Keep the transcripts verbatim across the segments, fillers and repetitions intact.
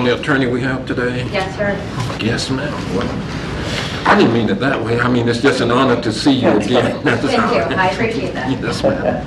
only attorney we have today? Yes, sir. Yes, ma'am. Well, I didn't mean it that way. I mean, it's just an honor to see you again. Thank you. I appreciate that. Yes, ma'am.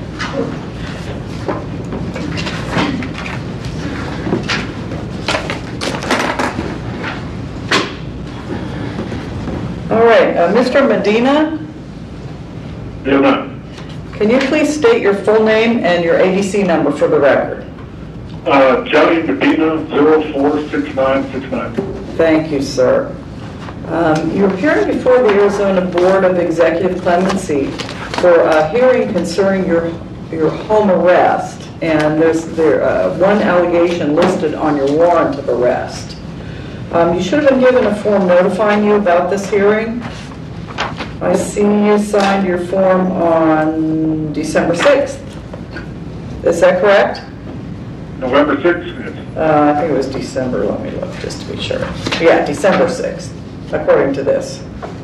All right, uh, Mister Medina, Yes, ma'am. can you please state your full name and your A D C number for the record? Uh, Johnny Medina, zero four six nine six nine. Thank you, sir. Um, You're appearing before the Arizona Board of Executive Clemency for a hearing concerning your your home arrest, and there's there uh, one allegation listed on your warrant of arrest. Um, you should have been given a form notifying you about this hearing. I see you signed your form on December sixth. Is that correct? November sixth, yes. Uh, I think it was December, let me look just to be sure. Yeah, December sixth, according to this.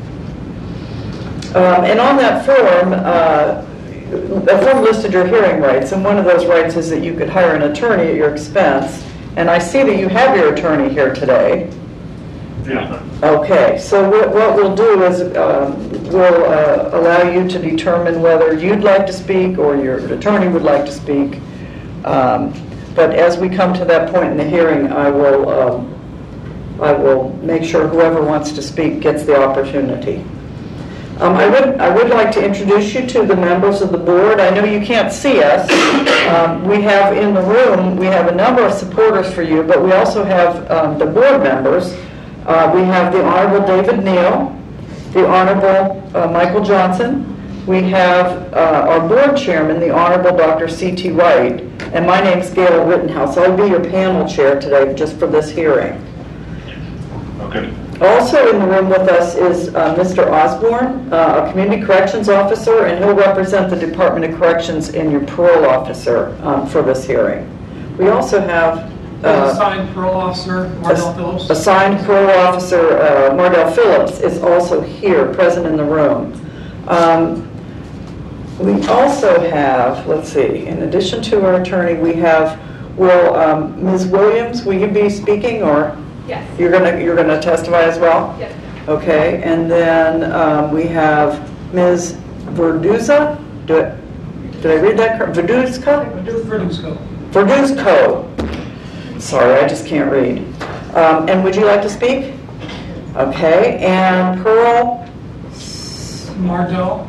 Um, and on that form, uh, the form listed your hearing rights, and one of those rights is that you could hire an attorney at your expense. And I see that you have your attorney here today. Yes, ma'am. Okay, so what, what we'll do is um, we'll uh, allow you to determine whether you'd like to speak or your attorney would like to speak. Um, but as we come to that point in the hearing, I will um, I will make sure whoever wants to speak gets the opportunity. Um, I would I would like to introduce you to the members of the board. I know you can't see us. Um, we have in the room we have a number of supporters for you, but we also have um, the board members. Uh, we have the Honorable David Neal, the Honorable uh, Michael Johnson. We have uh, our board chairman, the Honorable Doctor C T Wright, and my name's Gail Rittenhouse. I'll be your panel chair today just for this hearing. Okay. Also in the room with us is uh, Mister Osborne, uh, a community corrections officer, and he'll represent the Department of Corrections and your parole officer um, for this hearing. We also have Uh, assigned parole officer, Mardell Phillips. Assigned parole officer uh, Mardell Phillips is also here, present in the room. Um, we also have, let's see, in addition to our attorney, we have, will um, Miz Williams, will you be speaking, or Yes. you're gonna you're gonna testify as well? Yes. Okay, and then um, we have Miz Verduzco. Do it. Did I read that correct? Verduzco? Verduzco. Verduzco. Sorry, I just can't read. Um, and would you like to speak? Okay, and Pearl? Mardell.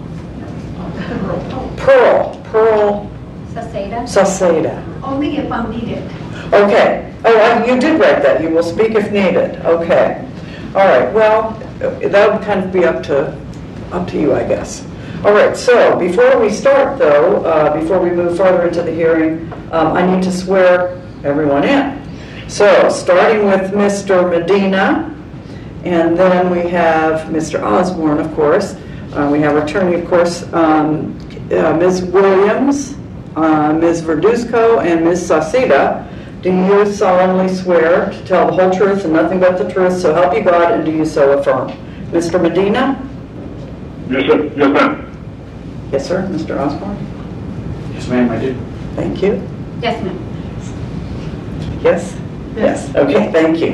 Pearl. Pearl Saceda? Saceda. Only if I'm needed. Okay. Oh, uh, you did write that. You will speak if needed. Okay. All right. Well, that would kind of be up to up to you, I guess. All right. So before we start, though, uh, before we move further into the hearing, um, I need to swear everyone in. So, starting with Mister Medina, and then we have Mister Osborne, of course. Uh, we have our attorney, of course, um, uh, Miz Williams, uh, Miz Verduzco, and Miz Saceda. Do you solemnly swear to tell the whole truth and nothing but the truth, so help you God, and do you so affirm? Mister Medina? Yes, sir. Yes, ma'am. Yes, sir. Mister Osborne? Yes, ma'am, I do. Thank you. Yes, ma'am. Yes? Yes. Okay, thank you.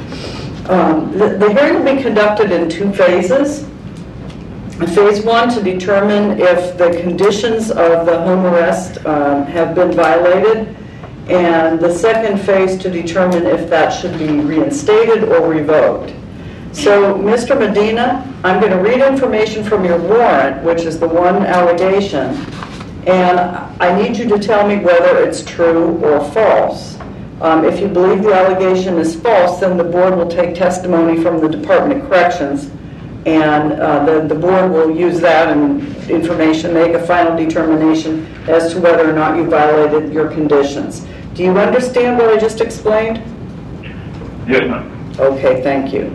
Um, the, the hearing will be conducted in two phases. Phase one, to determine if the conditions of the home arrest um, have been violated, and the second phase to determine if that should be reinstated or revoked. So, Mister Medina, I'm going to read information from your warrant, which is the one allegation, and I need you to tell me whether it's true or false. Um, if you believe the allegation is false, then the board will take testimony from the Department of Corrections, and uh, the, the board will use that and information, make a final determination as to whether or not you violated your conditions. Do you understand what I just explained? Yes, ma'am. Okay, thank you.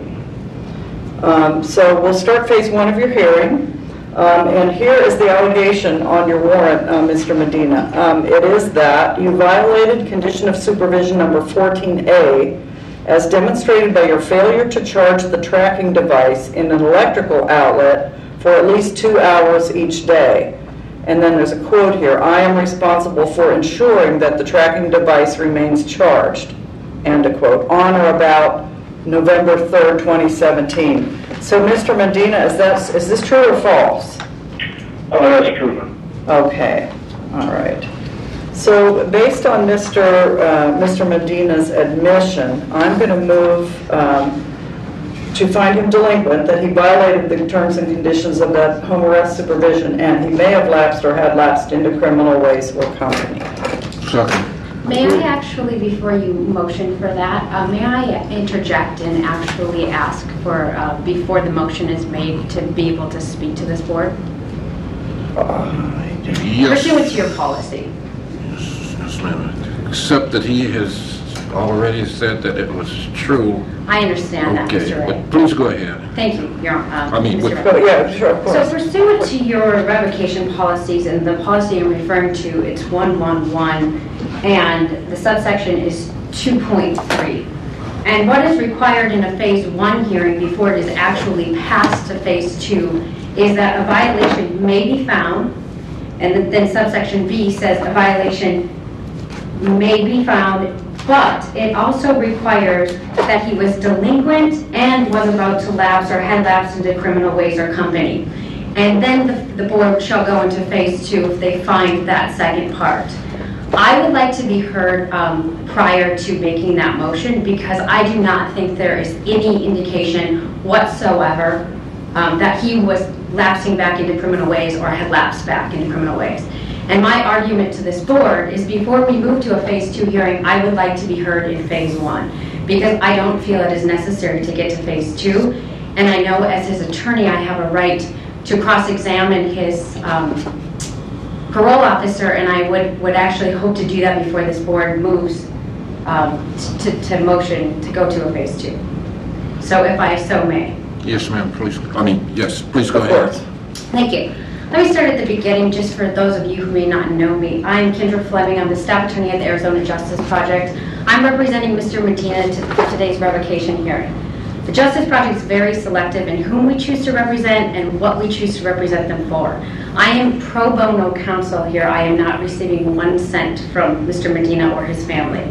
Um, so we'll start phase one of your hearing. Um, and here is the allegation on your warrant, uh, Mister Medina. Um, it is that you violated condition of supervision number fourteen A as demonstrated by your failure to charge the tracking device in an electrical outlet for at least two hours each day. And then there's a quote here, I am responsible for ensuring that the tracking device remains charged. end of quote, on or about November third, twenty seventeen. So, Mister Medina, is that, is this true or false? Oh, that's true, ma'am. Okay, all right. So, based on Mister Uh, Mister Medina's admission, I'm going to move um, to find him delinquent, that he violated the terms and conditions of that home arrest supervision, and he may have lapsed or had lapsed into criminal ways or company. Second. May I actually, before you motion for that, uh, may I interject and actually ask for, uh, before the motion is made, to be able to speak to this board? Yes. Pursuant to your policy. Yes, ma'am. Except that he has already said that it was true. I understand that, Okay, Mister Ray. but please go ahead. Thank you, Your Honor. I mean, Mister with- Ray. Oh, yeah, sure, of So course. pursuant to your revocation policies, and the policy I'm referring to, it's one one one, and the subsection is two point three. And what is required in a phase one hearing before it is actually passed to phase two is that a violation may be found, and then subsection B says a violation may be found, but it also requires that he was delinquent and was about to lapse or had lapsed into criminal ways or company. And then the, the board shall go into phase two if they find that second part. I would like to be heard um, prior to making that motion, because I do not think there is any indication whatsoever um, that he was lapsing back into criminal ways or had lapsed back into criminal ways. And my argument to this board is, before we move to a phase two hearing, I would like to be heard in phase one, because I don't feel it is necessary to get to phase two. And I know as his attorney, I have a right to cross-examine his um, parole officer, and I would, would actually hope to do that before this board moves um, to, to motion to go to a phase two. So if I so may. Yes, ma'am, please. I mean, yes, please go Of ahead. course. Thank you. Let me start at the beginning, just for those of you who may not know me. I'm Kendra Fleming. I'm the staff attorney at the Arizona Justice Project. I'm representing Mister Medina to, for today's revocation hearing. The Justice Project is very selective in whom we choose to represent and what we choose to represent them for. I am pro bono counsel here. I am not receiving one cent from Mister Medina or his family.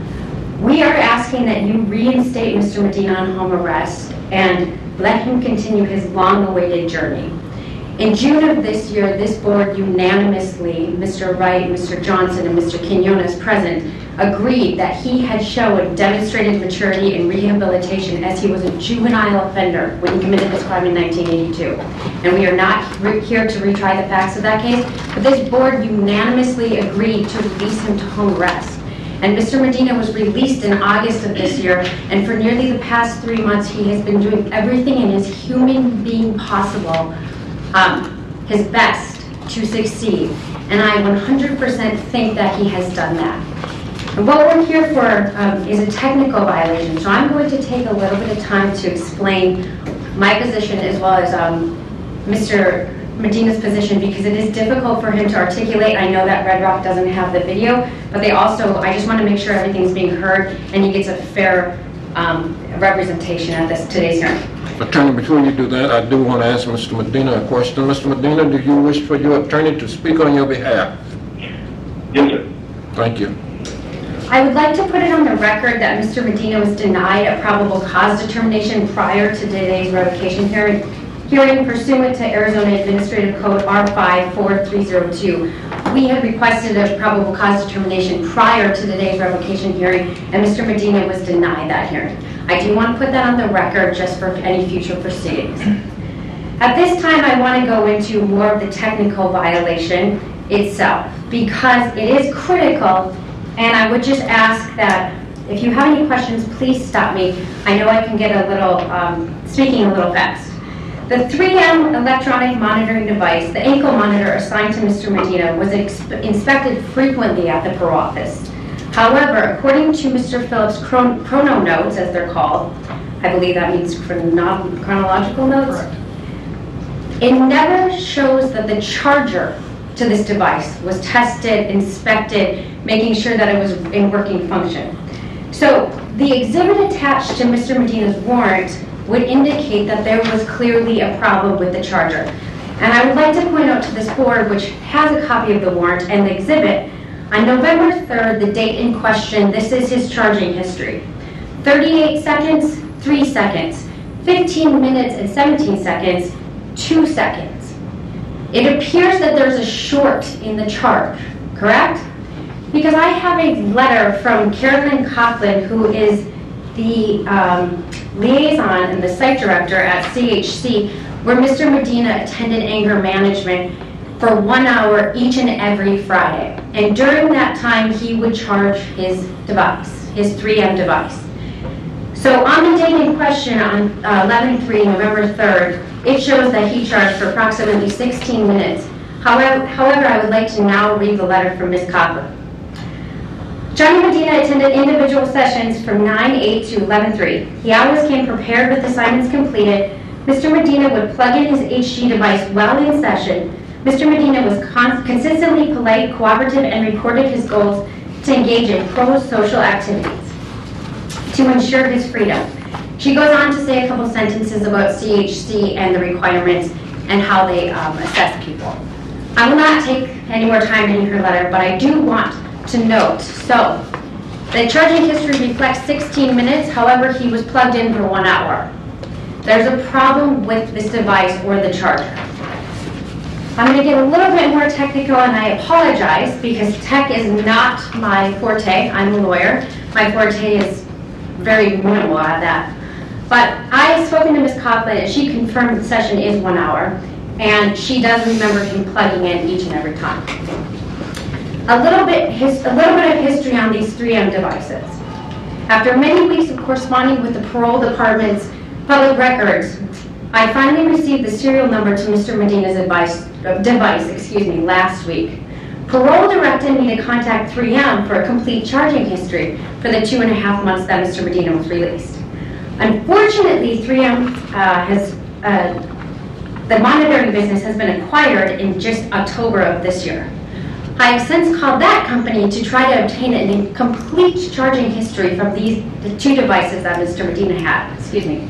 We are asking that you reinstate Mister Medina on home arrest and let him continue his long-awaited journey. In June of this year, this board unanimously, Mister Wright, Mister Johnson, and Mister Quinones present, agreed that he had shown demonstrated maturity and rehabilitation as he was a juvenile offender when he committed this crime in nineteen eighty-two. And we are not here to retry the facts of that case, but this board unanimously agreed to release him to home arrest. And Mister Medina was released in August of this year, and for nearly the past three months, he has been doing everything in his human being possible, um, his best to succeed. And I one hundred percent think that he has done that. And what we're here for um, is a technical violation, so I'm going to take a little bit of time to explain my position as well as um, Mister Medina's position, because it is difficult for him to articulate. I know that Red Rock doesn't have the video, but they also, I just want to make sure everything's being heard and he gets a fair um, representation at this today's hearing. Attorney, before you do that, I do want to ask Mister Medina a question. Mister Medina, do you wish for your attorney to speak on your behalf? Yes, sir. Thank you. I would like to put it on the record that Mister Medina was denied a probable cause determination prior to today's revocation hearing, hearing pursuant to Arizona Administrative Code R five four three zero two. We had requested a probable cause determination prior to today's revocation hearing, and Mister Medina was denied that hearing. I do want to put that on the record just for any future proceedings. At this time, I want to go into more of the technical violation itself, because it is critical, and I would just ask that if you have any questions, please stop me. I know I can get a little, um, speaking a little fast. The three M electronic monitoring device, the ankle monitor assigned to Mister Medina, was inspected frequently at the parole office. However, according to Mister Phillips' chron chrono notes, as they're called, I believe that means chrono chronological notes, Correct. it never shows that the charger to this device was tested, inspected, making sure that it was in working function. So the exhibit attached to Mister Medina's warrant would indicate that there was clearly a problem with the charger. And I would like to point out to this board, which has a copy of the warrant and the exhibit, On November third, the date in question, this is his charging history. thirty-eight seconds, three seconds. fifteen minutes and seventeen seconds, two seconds. It appears that there's a short in the charge, correct? Because I have a letter from Carolyn Coughlin, who is the um, liaison and the site director at C H C, where Mister Medina attended anger management for one hour each and every Friday. And during that time, he would charge his device, his three M device. So on the date in question, on eleven three, November third, it shows that he charged for approximately sixteen minutes. However, however, I would like to now read the letter from Miz Coughlin. Johnny Medina attended individual sessions from nine eight to eleven three. He always came prepared with assignments completed. Mister Medina would plug in his H G device while in session. Mister Medina was con consistently polite, cooperative, and reported his goals to engage in pro-social activities to ensure his freedom. She goes on to say a couple sentences about C H C and the requirements and how they um, assess people. I will not take any more time in her letter, but I do want to note, so the charging history reflects sixteen minutes, however, he was plugged in for one hour. There's a problem with this device or the charger. I'm going to get a little bit more technical, and I apologize because tech is not my forte. I'm a lawyer. My forte is very minimal at that. But I have spoken to Miz Coughlin, and she confirmed the session is one hour, and she does remember him plugging in each and every time. A little bit, his, a little bit of history on these three M devices. After many weeks of corresponding with the parole department's public records, I finally received the serial number to Mister Medina's advice, uh, device excuse me, last week. Parole directed me to contact three M for a complete charging history for the two and a half months that Mister Medina was released. Unfortunately, three M uh, has, uh, the monitoring business has been acquired in just October of this year. I have since called that company to try to obtain a complete charging history from these the two devices that Mister Medina had. Excuse me.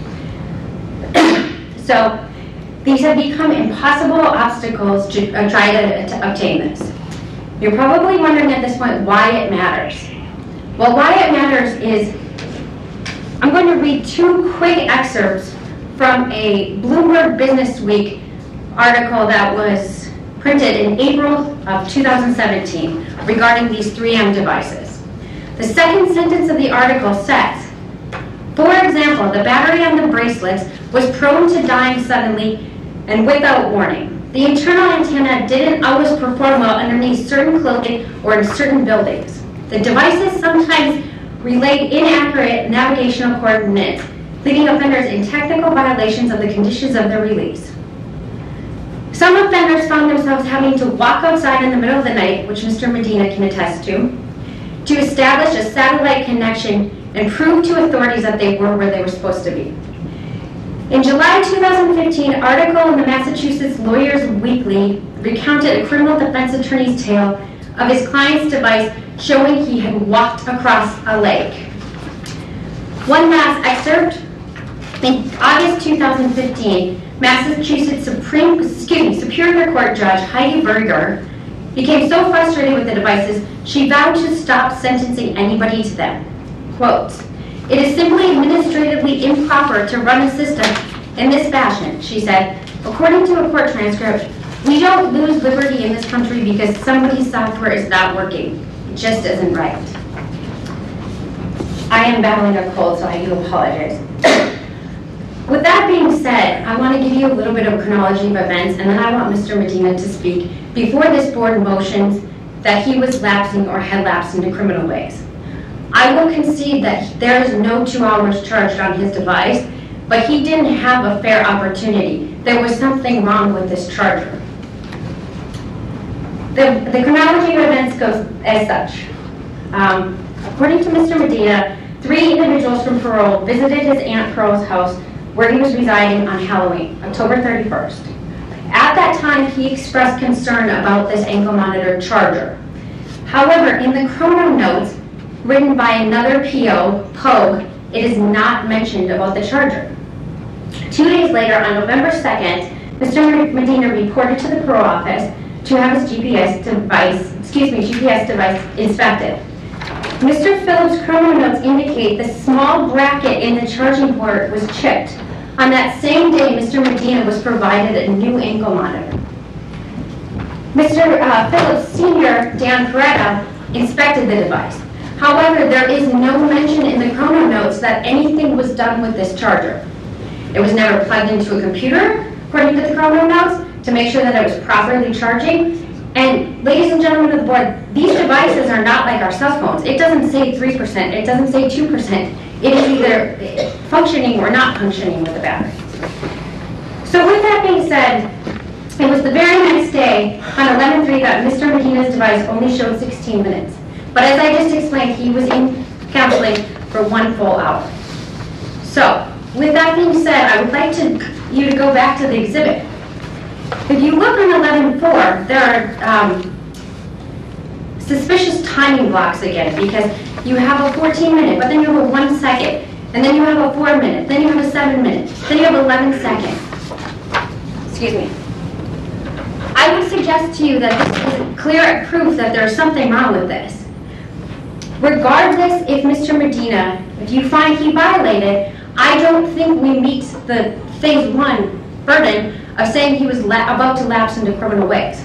So these have become impossible obstacles to uh, try to, to obtain this. You're probably wondering at this point why it matters. Well, why it matters is I'm going to read two quick excerpts from a Bloomberg Business Week article that was printed in April of two thousand seventeen regarding these three M devices. The second sentence of the article says, for example, the battery on the bracelets was prone to dying suddenly and without warning. The internal antenna didn't always perform well underneath certain clothing or in certain buildings. The devices sometimes relayed inaccurate navigational coordinates, leaving offenders in technical violations of the conditions of their release. Some offenders found themselves having to walk outside in the middle of the night, which Mister Medina can attest to, to establish a satellite connection and prove to authorities that they were where they were supposed to be. In July two thousand fifteen, an article in the Massachusetts Lawyers Weekly recounted a criminal defense attorney's tale of his client's device showing he had walked across a lake. One last excerpt. In August two thousand fifteen, Massachusetts Supreme, excuse me, Superior Court Judge Heidi Berger became so frustrated with the devices, she vowed to stop sentencing anybody to them. Quote, it is simply administratively improper to run a system in this fashion, she said. According to a court transcript, we don't lose liberty in this country because somebody's software is not working. It just isn't right. I am battling a cold, so I do apologize. With that being said, I want to give you a little bit of chronology of events, and then I want Mister Medina to speak before this board motions that he was lapsing or had lapsed into criminal ways. I will concede that there is no two hours charged on his device, but he didn't have a fair opportunity. There was something wrong with this charger. The, the chronology of events goes as such. Um, according to Mister Medina, three individuals from parole visited his Aunt Pearl's house where he was residing on Halloween, October thirty-first. At that time, he expressed concern about this ankle monitor charger. However, in the chrono notes written by another P O, Pogue, it is not mentioned about the charger. Two days later, on November second, Mister Medina reported to the parole office to have his G P S device excuse me, G P S device inspected. Mister Phillips' criminal notes indicate the small bracket in the charging port was chipped. On that same day, Mister Medina was provided a new ankle monitor. Mister Uh, Phillips Senior, Dan Peretta, inspected the device. However, there is no mention in the chrono notes that anything was done with this charger. It was never plugged into a computer, according to the chrono notes, to make sure that it was properly charging. And ladies and gentlemen of the board, these devices are not like our cell phones. It doesn't say three percent, it doesn't say two percent. It is either functioning or not functioning with the battery. So with that being said, it was the very next day on eleven three that Mister Medina's device only showed sixteen minutes. But as I just explained, he was in counseling for one full hour. So with that being said, I would like to, you to go back to the exhibit. If you look on eleven four, there are um, suspicious timing blocks again, because you have a fourteen minute, but then you have a one second, and then you have a four minute, then you have a seven minute, then you have eleven second. Excuse me. I would suggest to you that this is clear proof that there's something wrong with this. Regardless if Mister Medina, if you find he violated, I don't think we meet the phase one burden of saying he was la about to lapse into criminal ways.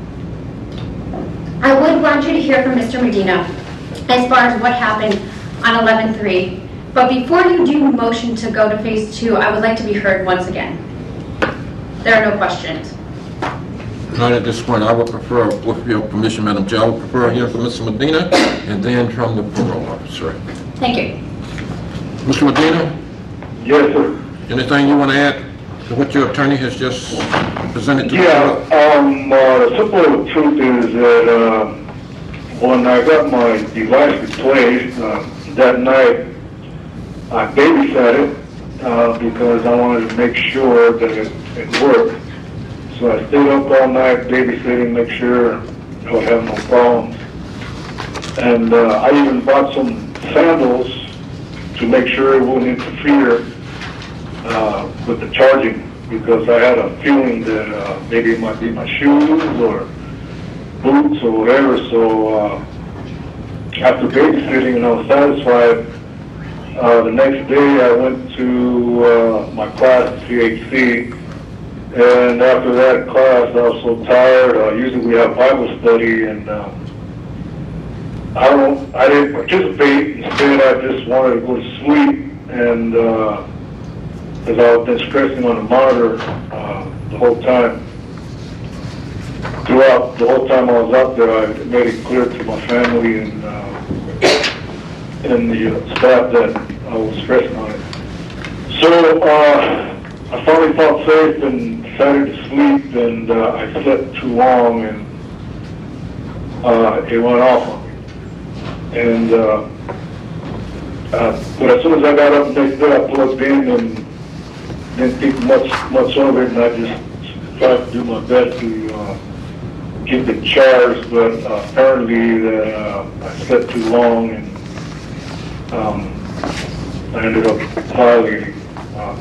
I would want you to hear from Mister Medina as far as what happened on eleven three, but before you do motion to go to phase two, I would like to be heard once again. There are no questions. Not at this point. I would prefer, with your permission, Madam Chair, I would prefer hearing from Mister Medina and then from the parole officer. Thank you. Mister Medina, Yes, sir. anything you want to add to what your attorney has just presented to Yeah, the um, uh, the simple truth is that, uh, when I got my device replaced, uh, that night, I babysat it, uh, because I wanted to make sure that it, it worked. So I stayed up all night babysitting, make sure I would have no problems. And, uh, I even bought some sandals to make sure it wouldn't interfere, uh, with the charging, because I had a feeling that, uh, maybe it might be my shoes or boots or whatever. So, uh, after babysitting and I was satisfied, uh, the next day I went to, uh, my class at C H C. And after that class, I was so tired. Uh, usually we have Bible study, and uh, I don't, I didn't participate. Instead, I just wanted to go to sleep, and because uh, I've been stressing on the monitor uh, the whole time. Throughout the whole time I was out there, I made it clear to my family and uh, and the uh, staff that I was stressing on it. So. Uh, I finally felt safe and decided to sleep, and uh, I slept too long, and uh, it went off on me. And uh, uh, but as soon as I got up the next day, I plugged in and didn't think much much of it, and I just tried to do my best to uh, keep it charged. But uh, apparently, that uh, I slept too long, and um, I ended up violating. Um,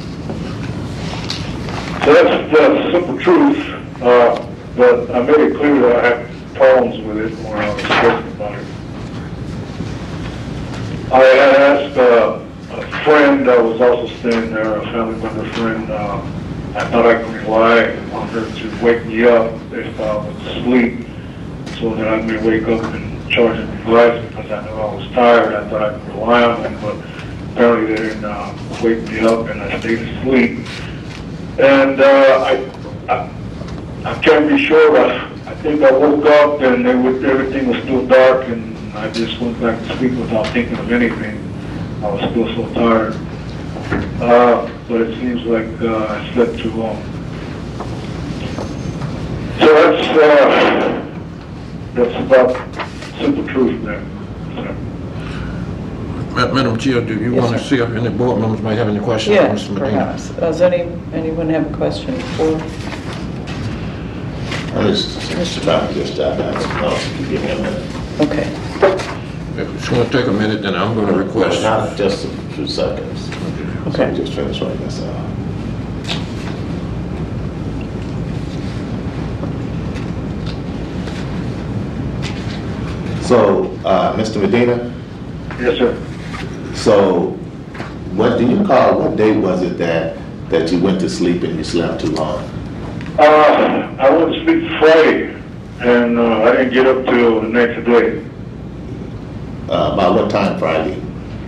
So that's the simple truth, uh, but I made it clear that I had problems with it when I was stressing about it. I had asked uh, a friend that was also staying there, a family member friend, uh, I thought I could rely on her to wake me up if I was asleep, so that I may wake up and charge the device, because I knew I was tired. I thought I could rely on them, but apparently they didn't uh, wake me up, and I stayed asleep. And uh, I, I, I can't be sure, but I think I woke up and it was, everything was still dark, and I just went back to sleep without thinking of anything. I was still so tired. Uh, but it seems like uh, I slept too long. So that's, uh, that's about simple truth there. So. Madam Chair, do you Yes, want to sir. see if any board members might have any questions for Yes, Mister Medina? perhaps. Does any, anyone have a question for? I was just trying to just uh, ask, give me a minute. Okay. If it's going to take a minute, then I'm going to request. Not just a few seconds. So I'm just trying to write this out. So, uh, Mister Medina, Yes, sir. so what do you call, what day was it that, that you went to sleep and you slept too long? Uh, I went to sleep Friday, and uh, I didn't get up till the next day. Uh, about what time Friday?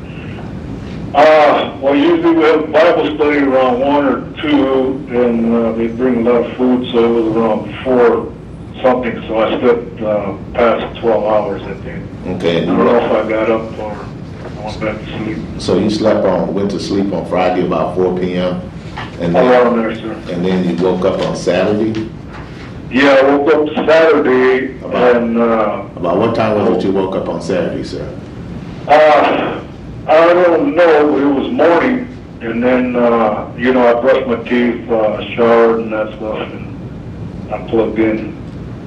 Uh, well, usually we have Bible study around one or two, and uh, they bring a lot of food, so it was around four something, so I slept uh, past twelve hours, I think. Okay. I and don't you know went- if I got up or I went back to sleep. So you slept on, went to sleep on Friday about four P M and Around then, there, sir. and then you woke up on Saturday? Yeah, I woke up Saturday, About- and uh, About what time was it you woke up on Saturday, sir? uh, I don't know, it was morning, and then, uh, you know, I brushed my teeth, uh, showered and that stuff, and I plugged in.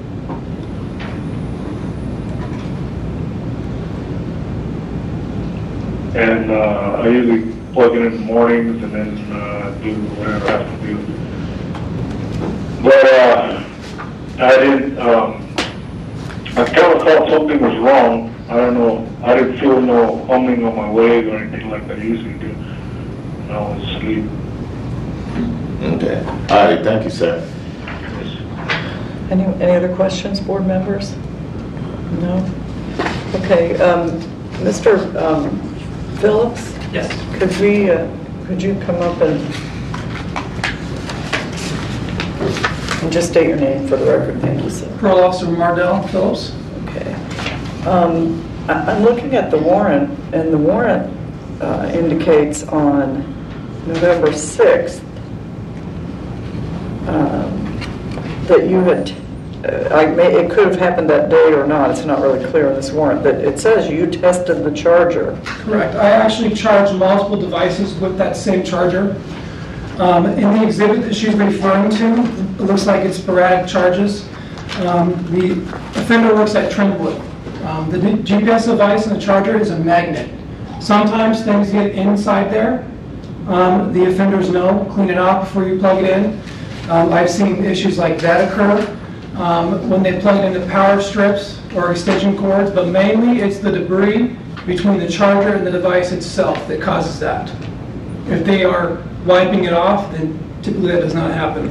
And uh, I usually plug in in the mornings and then uh, do whatever I have to do. But uh, I didn't, um, I kind of thought something was wrong. I don't know, I didn't feel no humming on my leg or anything like I usually do when I was asleep. Okay. All right, thank you, sir. Any, any other questions, board members? No? Okay, um, Mister um, Phillips, Yes. could we, uh, could you come up and, and just state your name for the record? Thank you, sir. Parole Officer Mardell Phillips. Okay. Um, I- I'm looking at the warrant, and the warrant uh, indicates on November sixth um, that you had, uh, I may, it could have happened that day or not, it's not really clear in this warrant, but it says you tested the charger. Correct. I actually charged multiple devices with that same charger. Um, in the exhibit that she's referring to, it looks like it's sporadic charges. Um, the offender works at Trentwood. Um, the G P S device and the charger is a magnet. Sometimes things get inside there. Um, the offenders know, clean it off before you plug it in. Um, I've seen issues like that occur um, when they plug it into power strips or extension cords, but mainly it's the debris between the charger and the device itself that causes that. If they are wiping it off, then typically that does not happen.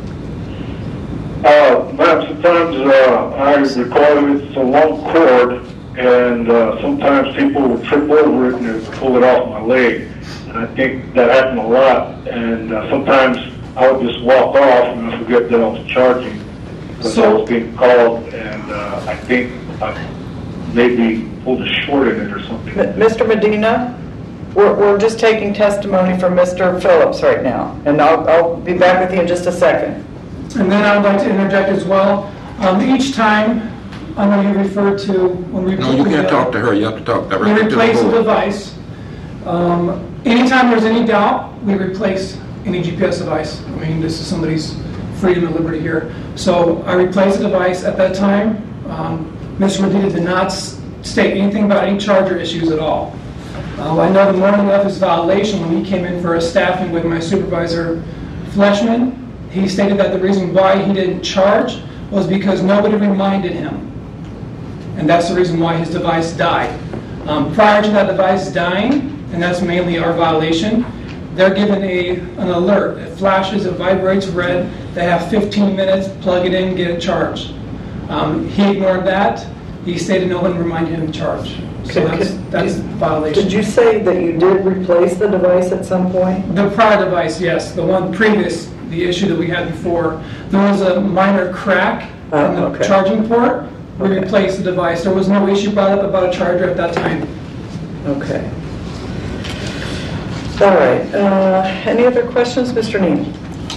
Uh, ma'am, sometimes uh, I recall it's a long cord, and uh, sometimes people will trip over it and they'll pull it off my leg. And I think that happened a lot, and uh, sometimes I would just walk off and I forget that I was charging because I So- was being called, and uh, I think I maybe pulled a short in it or something. M- Mister Medina, we're, we're just taking testimony from Mister Phillips right now, and I'll, I'll be back with you in just a second. And then I would like to interject as well. Um, each time, I know you referred to when we... No, you can't talk to her, you have to talk We directly to the replace the board. device. Um, anytime there's any doubt, we replace any G P S device. I mean, this is somebody's freedom and liberty here. So I replaced the device at that time. Um, Mister Medina did not s- state anything about any charger issues at all. Uh, I know the morning of his violation, when he came in for a staffing with my supervisor, Fleshman, he stated that the reason why he didn't charge was because nobody reminded him. And that's the reason why his device died. Um, prior to that device dying, and that's mainly our violation, they're given a, an alert. It flashes, it vibrates red. They have fifteen minutes, plug it in, get it charged. Um, he ignored that. He stated no one reminded him to charge. So Could- that's, could- that's did- violation. Did you say that you did replace the device at some point? The prior device, yes. The one previous, the issue that we had before, there was a minor crack Oh, in the okay. charging port. We Okay. replaced the device. There was no issue brought up about a charger at that time. Okay. All right, uh, any other questions, Mister Neal?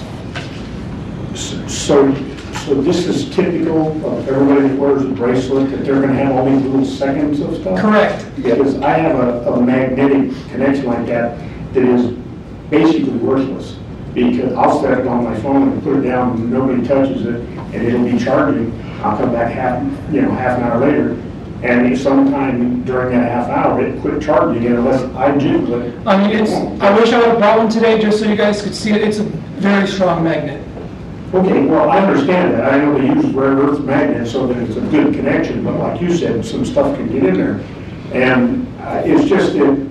So, so this is typical of everybody that wears a bracelet, that they're gonna have all these little seconds of stuff? Correct. Because I have a, a magnetic connection like that that is basically worthless. Because I'll set it on my phone and put it down, and nobody touches it, and it'll be charging. I'll come back half, you know, half an hour later, and if sometime during that half hour, it quit charging it unless I do it. I mean, it's, I wish I would have brought one today just so you guys could see it. It's a very strong magnet. Okay, well, I understand that. I know they use rare earth magnets so that it's a good connection, but like you said, some stuff can get in there. And uh, it's just that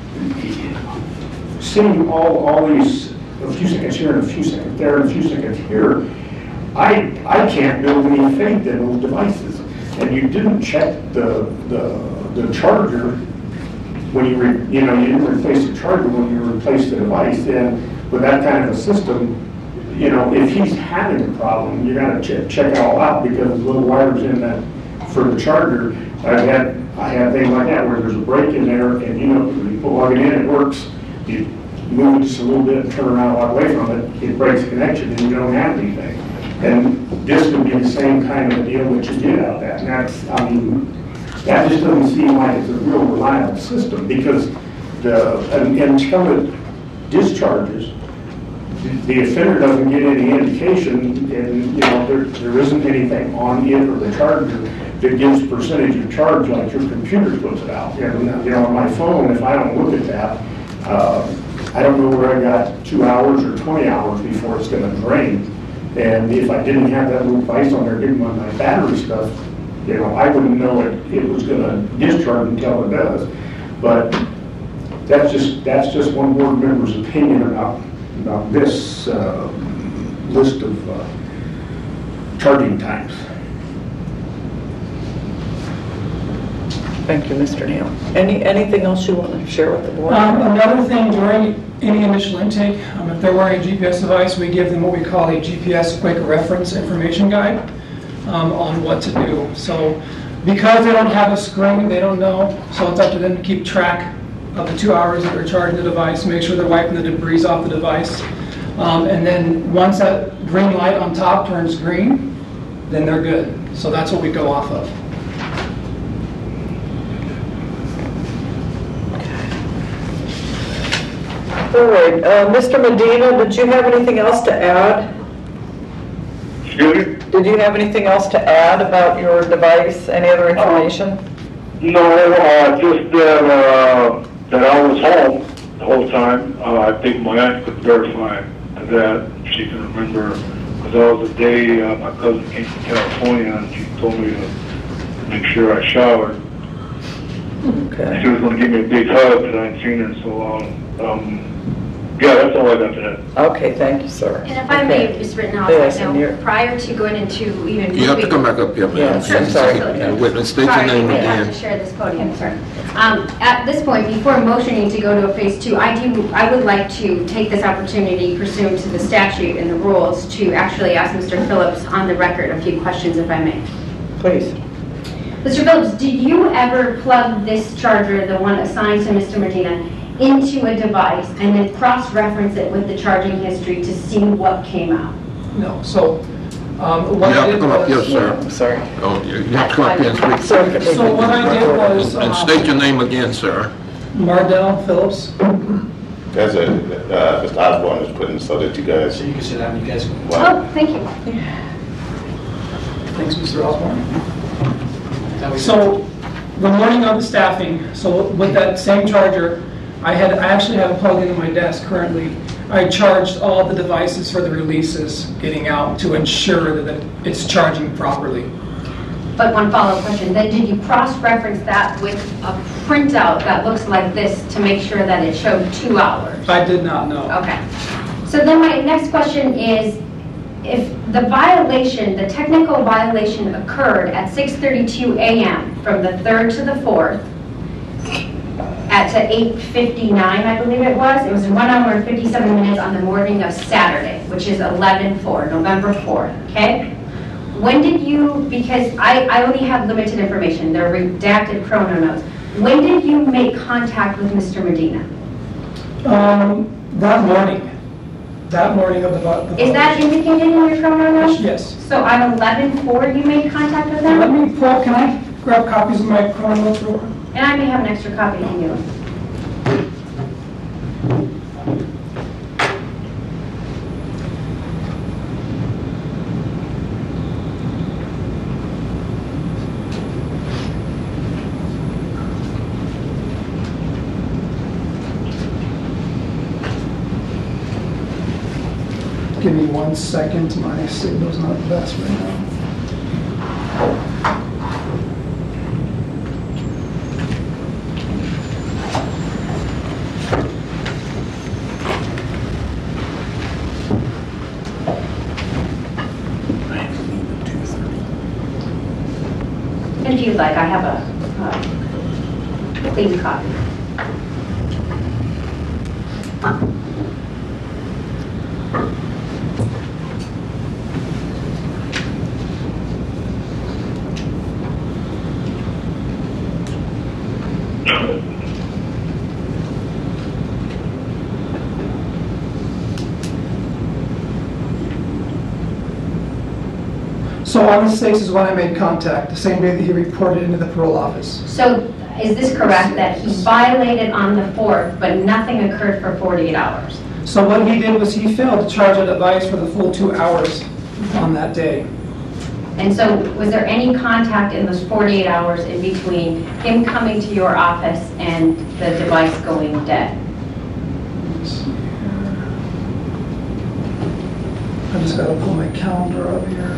seeing all, all these, a few seconds here and a few seconds there and a few seconds here, I, I can't build any faith in those devices. And you didn't check the, the, the charger when you, re, you know, you didn't replace the charger when you replaced the device. And with that kind of a system, you know, if he's having a problem, you gotta check, check it all out because the little wires in that for the charger. I've had, I have things like that where there's a break in there and you know, when you plug it in, it works. You move it just a little bit and turn around and walk away from it, it breaks the connection and you don't have anything. And this would be the same kind of a deal that you get out of that. And that's, I mean, that just doesn't seem like it's a real reliable system because the, until it discharges, the offender doesn't get any indication, and you know there, there isn't anything on it or the charger that gives percentage of charge like your computer puts it out. And you know on my phone, if I don't look at that, uh, I don't know where I got two hours or twenty hours before it's going to drain. And if I didn't have that little device on there, didn't run my battery stuff, you know I wouldn't know it, it was going to discharge until it does. But that's just that's just one board member's opinion about. about this uh, list of uh, charging times. Thank you, Mister Neal. Any, anything else you want to share with the board? Um, another thing, during any initial intake, um, if they're wearing a G P S device, we give them what we call a G P S quick reference information guide um, on what to do. So because they don't have a screen, they don't know, so it's up to them to keep track of the two hours that they're charging the device, make sure they're wiping the debris off the device. Um, and then once that green light on top turns green, then they're good. So that's what we go off of. All right, uh, Mister Medina, did you have anything else to add? Excuse me? Did you have anything else to add about your device? Any other information? No, uh, just that, uh, that I was home the whole time. Uh, I think my aunt could verify that. She can remember, because that was the day uh, my cousin came from California and she told me to make sure I showered. Okay. She was going to give me a big hug because I hadn't seen her in so long. Um, yeah, that's all I got to that. Okay, thank you, sir. And if I Okay. may, Miz Rittenhouse, Yes, I and know, you're- prior to going into even You have to moving- come back up here, ma'am. Yes, I'm sorry. Uh, Witness, state your Sorry, name I have again. to share this podium, sir. Um, At this point, before motioning to go to a phase two, I do, I would like to take this opportunity pursuant to the statute and the rules to actually ask Mister Phillips on the record a few questions, if I may. Please. Mister Phillips, did you ever plug this charger, the one assigned to Mister Medina, into a device and then cross-reference it with the charging history to see what came out? No, so um, You what I have to did come up here, was, sir. I'm sorry. Oh, you you have to come up here and speak. So it could be- so what I did was And um, state your name again, sir. Mardell Phillips. That's a, uh, Mister Osborne is putting so that you guys. So you can sit down, you guys can. Oh, thank you. Thanks, Mister Osborne. That way- So, the morning of the staffing, so with that same charger, I had, I actually have it plugged into my desk currently. I charged all the devices for the releases getting out to ensure that it's charging properly. But one follow-up question, then did you cross-reference that with a printout that looks like this to make sure that it showed two hours? I did not know. Okay. So then my next question is, if the violation, the technical violation occurred at six thirty-two a m from the third to the fourth, at to eight fifty-nine, I believe it was, it was one hour and fifty-seven minutes on the morning of Saturday, which is eleven four, November fourth, okay? When did you, because I, I only have limited information, they're redacted chrono notes. When did you make contact with Mister Medina? Um, that morning, that morning of the. the Is that indicated in your chrono notes? Yes. So on eleven four, you made contact with Let them? me pull, can I grab copies of my chrono notes real quick? And I may have an extra copy to you. Give me me one second, my signal's not the best right now. And if you'd like, I have a uh, clean copy. So on the sixth is when I made contact, the same day that he reported into the parole office. So is this correct that he violated on the fourth, but nothing occurred for forty-eight hours? So what he did was he failed to charge a device for the full two hours on that day. And so was there any contact in those forty-eight hours in between him coming to your office and the device going dead? Let's see here. I just gotta pull my calendar up here.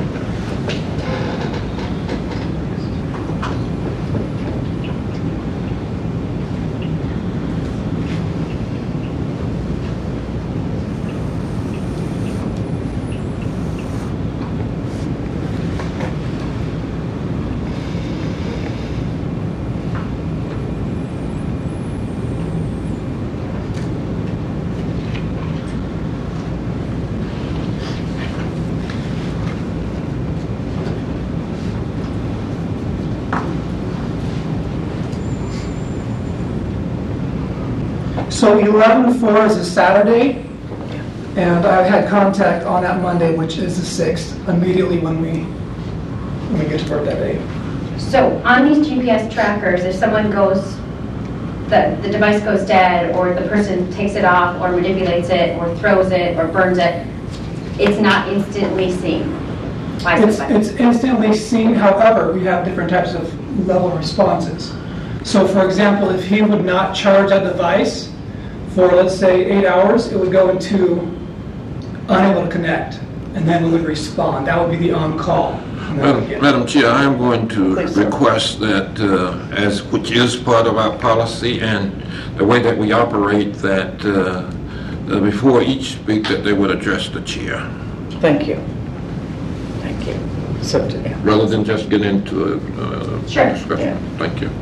So eleven four is a Saturday, and I had contact on that Monday, which is the sixth, immediately when we when we get to work that day. So on these G P S trackers, if someone goes, the, the device goes dead, or the person takes it off, or manipulates it, or throws it, or burns it, it's not instantly seen by It's, somebody. it's instantly seen, however, we have different types of level responses. So for example, if he would not charge a device for, let's say, eight hours, it would go into unable to connect, and then we would respond. That would be the on-call. And then Madam again. Madam Chair, I am going to Please, sir. request that, uh, as, which is part of our policy and the way that we operate, that uh, uh, before each speak, that they would address the chair, Thank you. Thank you. So, yeah. rather than just get into a uh, Sure. discussion. Yeah. Thank you.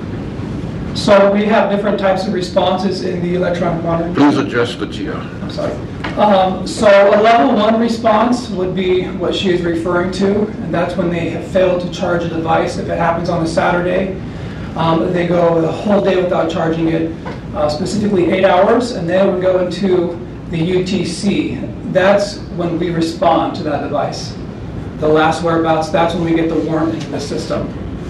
So we have different types of responses in the electronic monitoring. Please address the chair. I'm sorry. Um, so a level one response would be what she is referring to, and that's when they have failed to charge a device. If it happens on a Saturday, um, they go the whole day without charging it, uh, specifically eight hours, and then we go into the U T C. That's when we respond to that device. The last whereabouts, that's when we get the warrant into the system.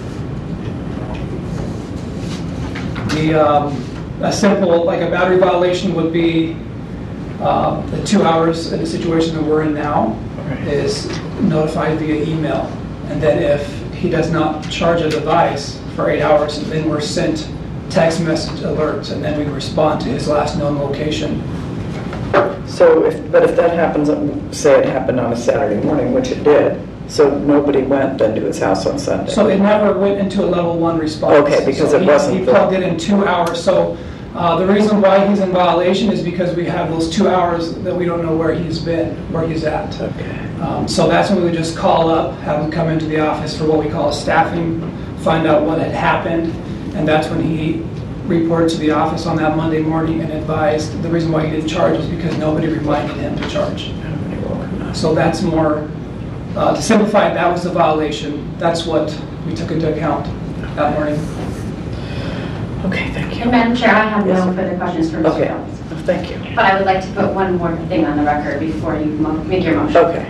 The, um, a simple, like a battery violation would be uh, the two hours in the situation that we're in now is notified via email. And then if he does not charge a device for eight hours, then we're sent text message alerts, and then we respond to his last known location. So if, but if that happens, on- say it happened on a Saturday morning, which it did, so nobody went then to his house on Sunday? So it never went into a level one response. Okay, because So it he- wasn't He the- plugged it in two hours. So uh, the reason why he's in violation is because we have those two hours that we don't know where he's been, where he's at. Okay. Um, So that's when we would just call up, have him come into the office for what we call staffing, find out what had happened, and that's when he reported to the office on that Monday morning and advised the reason why he didn't charge was because nobody reminded him to charge. Nobody woke him up. So that's more, uh, to simplify it, that was the violation. That's what we took into account that morning. Okay, thank And you. Madam Chair, I have Yes. no further questions for Mister Okay, Ellis. Oh, thank you. But I would like to put one more thing on the record before you mo- make your motion. Okay.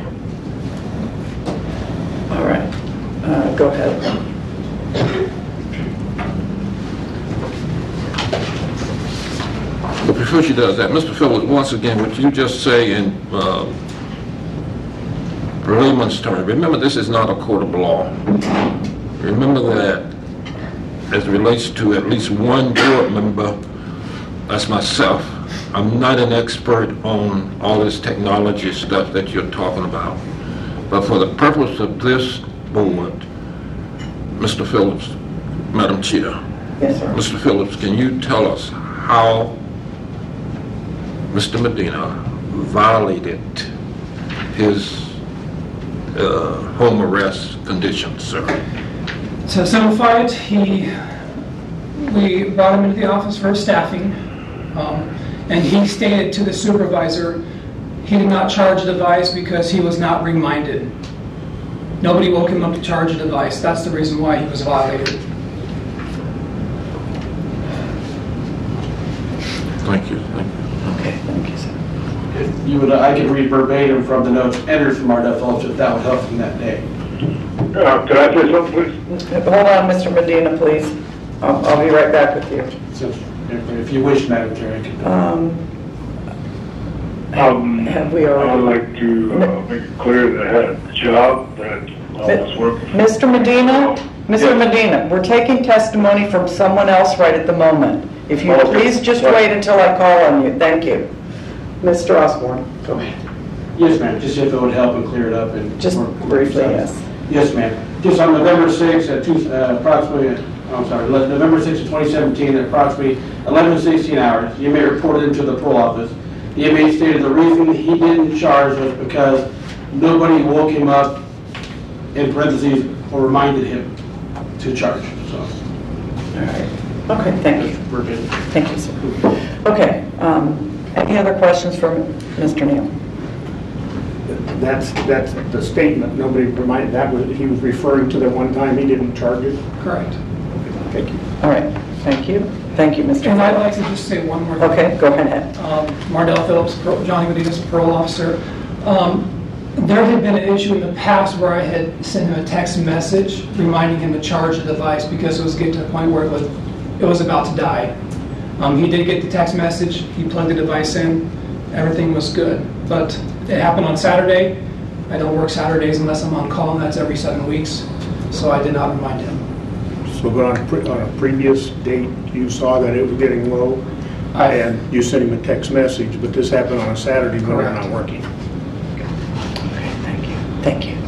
All right, Uh, go ahead. But before she does that, Mister Phillips, once again, would you just say in uh, layman's terms, remember this is not a court of law. Remember that as it relates to at least one board member, that's myself, I'm not an expert on all this technology stuff that you're talking about, but for the purpose of this board, Mister Phillips, Madam Chair, Yes, sir. Mister Phillips, can you tell us how Mister Medina violated his uh, home arrest conditions, sir? To simplify it, he, we brought him into the office for staffing, um, and he stated to the supervisor he did not charge a device because he was not reminded. Nobody woke him up to charge a device. That's the reason why he was violated. Thank you. Thank you. Okay, thank you, sir. If you would, I could read verbatim from the notes entered from Ardell Phillips if that would help him that day. Uh, could I say something, please? Hold on, Mister Medina, please. I'll, I'll be right back with you. So, if if you wish, Madam Chair, I could. Um, Um, Have we I already- would like to uh, make it clear that I had a job that I was working. Mister Medina, Mister Yes. Medina, we're taking testimony from someone else right at the moment. If you Okay. please just Sorry. wait until I call on you. Thank you. Mister Osborne, go ahead. Yes, ma'am, just if it would help and clear it up and. Just briefly, yes. Yes, ma'am. Just on November sixth at two, uh, approximately, oh, I'm sorry, le- November sixth of twenty seventeen at approximately eleven sixteen hours, the inmate reported into the parole office. The inmate stated the reason he didn't charge was because nobody woke him up, in parentheses, or reminded him to charge, so. All right. Okay, thank you. Verbatim. Thank you, sir. Okay, um, any other questions for Mister Neal? That's, that's the statement, nobody reminded, that was, he was referring to the one time he didn't charge it. Correct. Thank you. All right, thank you. Thank you, Mister And I'd Neal. like to just say one more thing. Okay, go ahead. um, Mardell Phillips, Pro- Johnny Medina's parole officer. Um, There had been an issue in the past where I had sent him a text message reminding him to charge the device because it was getting to the point where it was, it was about to die. Um, he did get the text message, he plugged the device in, everything was good. But it happened on Saturday. I don't work Saturdays unless I'm on call, and that's every seven weeks. So I did not remind him. So but on a, pre- on a previous date, you saw that it was getting low, I- and you sent him a text message, but this happened on a Saturday when we're Correct. not working. Okay, thank you. Thank you.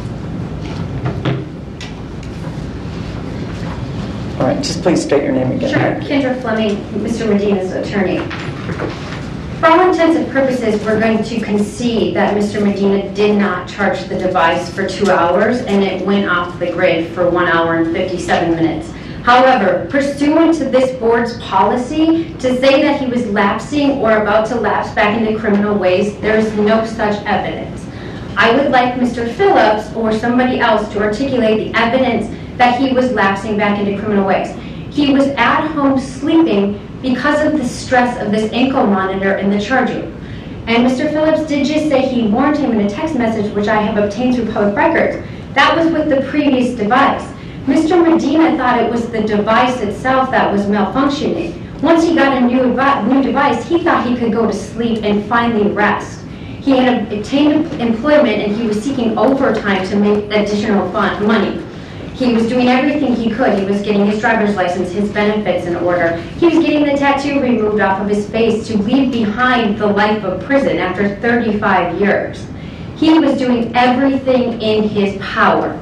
All right, just please state your name again. Sure, Kendra Fleming, Mister Medina's attorney. For all intents and purposes, we're going to concede that Mister Medina did not charge the device for two hours and it went off the grid for one hour and fifty-seven minutes. However, pursuant to this board's policy, to say that he was lapsing or about to lapse back into criminal ways, there is no such evidence. I would like Mister Phillips or somebody else to articulate the evidence that he was lapsing back into criminal ways. He was at home sleeping because of the stress of this ankle monitor and the charging. And Mister Phillips did just say he warned him in a text message, which I have obtained through public records. That was with the previous device. Mister Medina thought it was the device itself that was malfunctioning. Once he got a new, new device, he thought he could go to sleep and finally rest. He had obtained employment and he was seeking overtime to make additional fun, money. He was doing everything he could. He was getting his driver's license, his benefits in order. He was getting the tattoo removed off of his face to leave behind the life of prison after thirty-five years. He was doing everything in his power.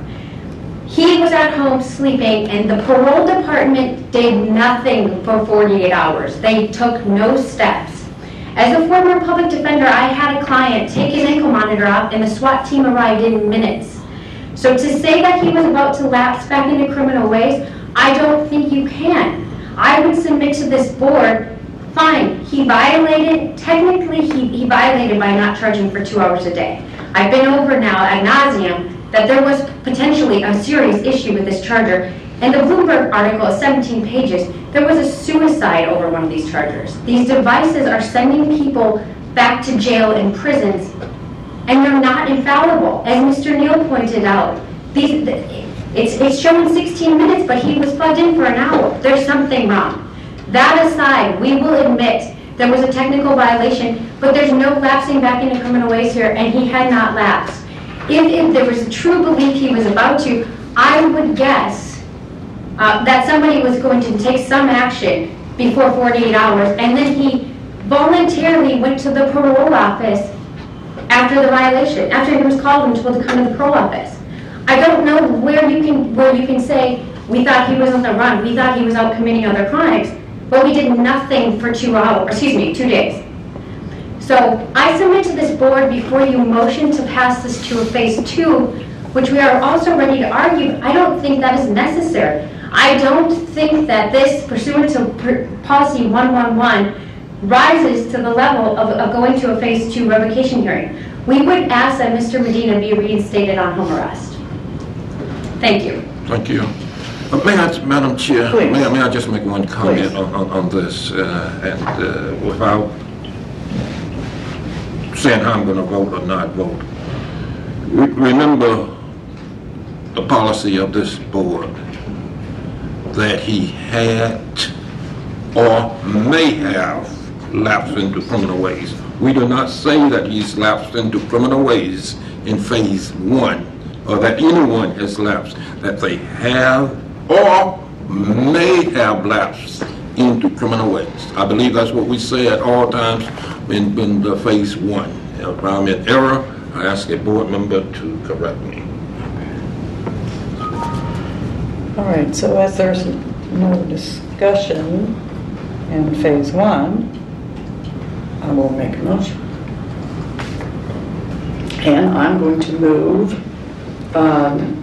He was at home sleeping, and the parole department did nothing for forty-eight hours. They took no steps. As a former public defender, I had a client take his ankle monitor off, and the SWAT team arrived in minutes. So to say that he was about to lapse back into criminal ways, I don't think you can. I would submit to this board, fine, he violated, technically he, he violated by not charging for two hours a day. I've been over now ad nauseum that there was potentially a serious issue with this charger. In the Bloomberg article of seventeen pages, there was a suicide over one of these chargers. These devices are sending people back to jail and prisons, and they're not infallible. As Mister Neal pointed out, these, it's, it's showing sixteen minutes, but he was plugged in for an hour. There's something wrong. That aside, we will admit there was a technical violation, but there's no lapsing back into criminal ways here, and he had not lapsed. If, if there was a true belief he was about to, I would guess uh, that somebody was going to take some action before forty-eight hours, and then he voluntarily went to the parole office after the violation, after he was called and told to come to the parole office. I don't know where you can, where you can say, we thought he was on the run, we thought he was out committing other crimes, but we did nothing for two hours, excuse me, two days. So I submit to this board before you motion to pass this to a phase two, which we are also ready to argue. I don't think that is necessary. I don't think that this pursuant to pr- policy one one one rises to the level of, of going to a phase two revocation hearing. We would ask that Mister Medina be reinstated on home arrest. Thank you. Thank you. Uh, May I, Madam Chair, Please. may I, may I just make one comment Please. on, on, on this, uh, and uh, without saying how I'm going to vote or not vote. Re- Remember the policy of this board, that he had or may have lapsed into criminal ways. We do not say that he's lapsed into criminal ways in phase one, or that anyone has lapsed, that they have or may have lapsed into criminal ways. I believe that's what we say at all times in, in the phase one. If I'm in error, I ask a board member to correct me. All right, so as there's no discussion in phase one, I will make a motion. And I'm going to move um,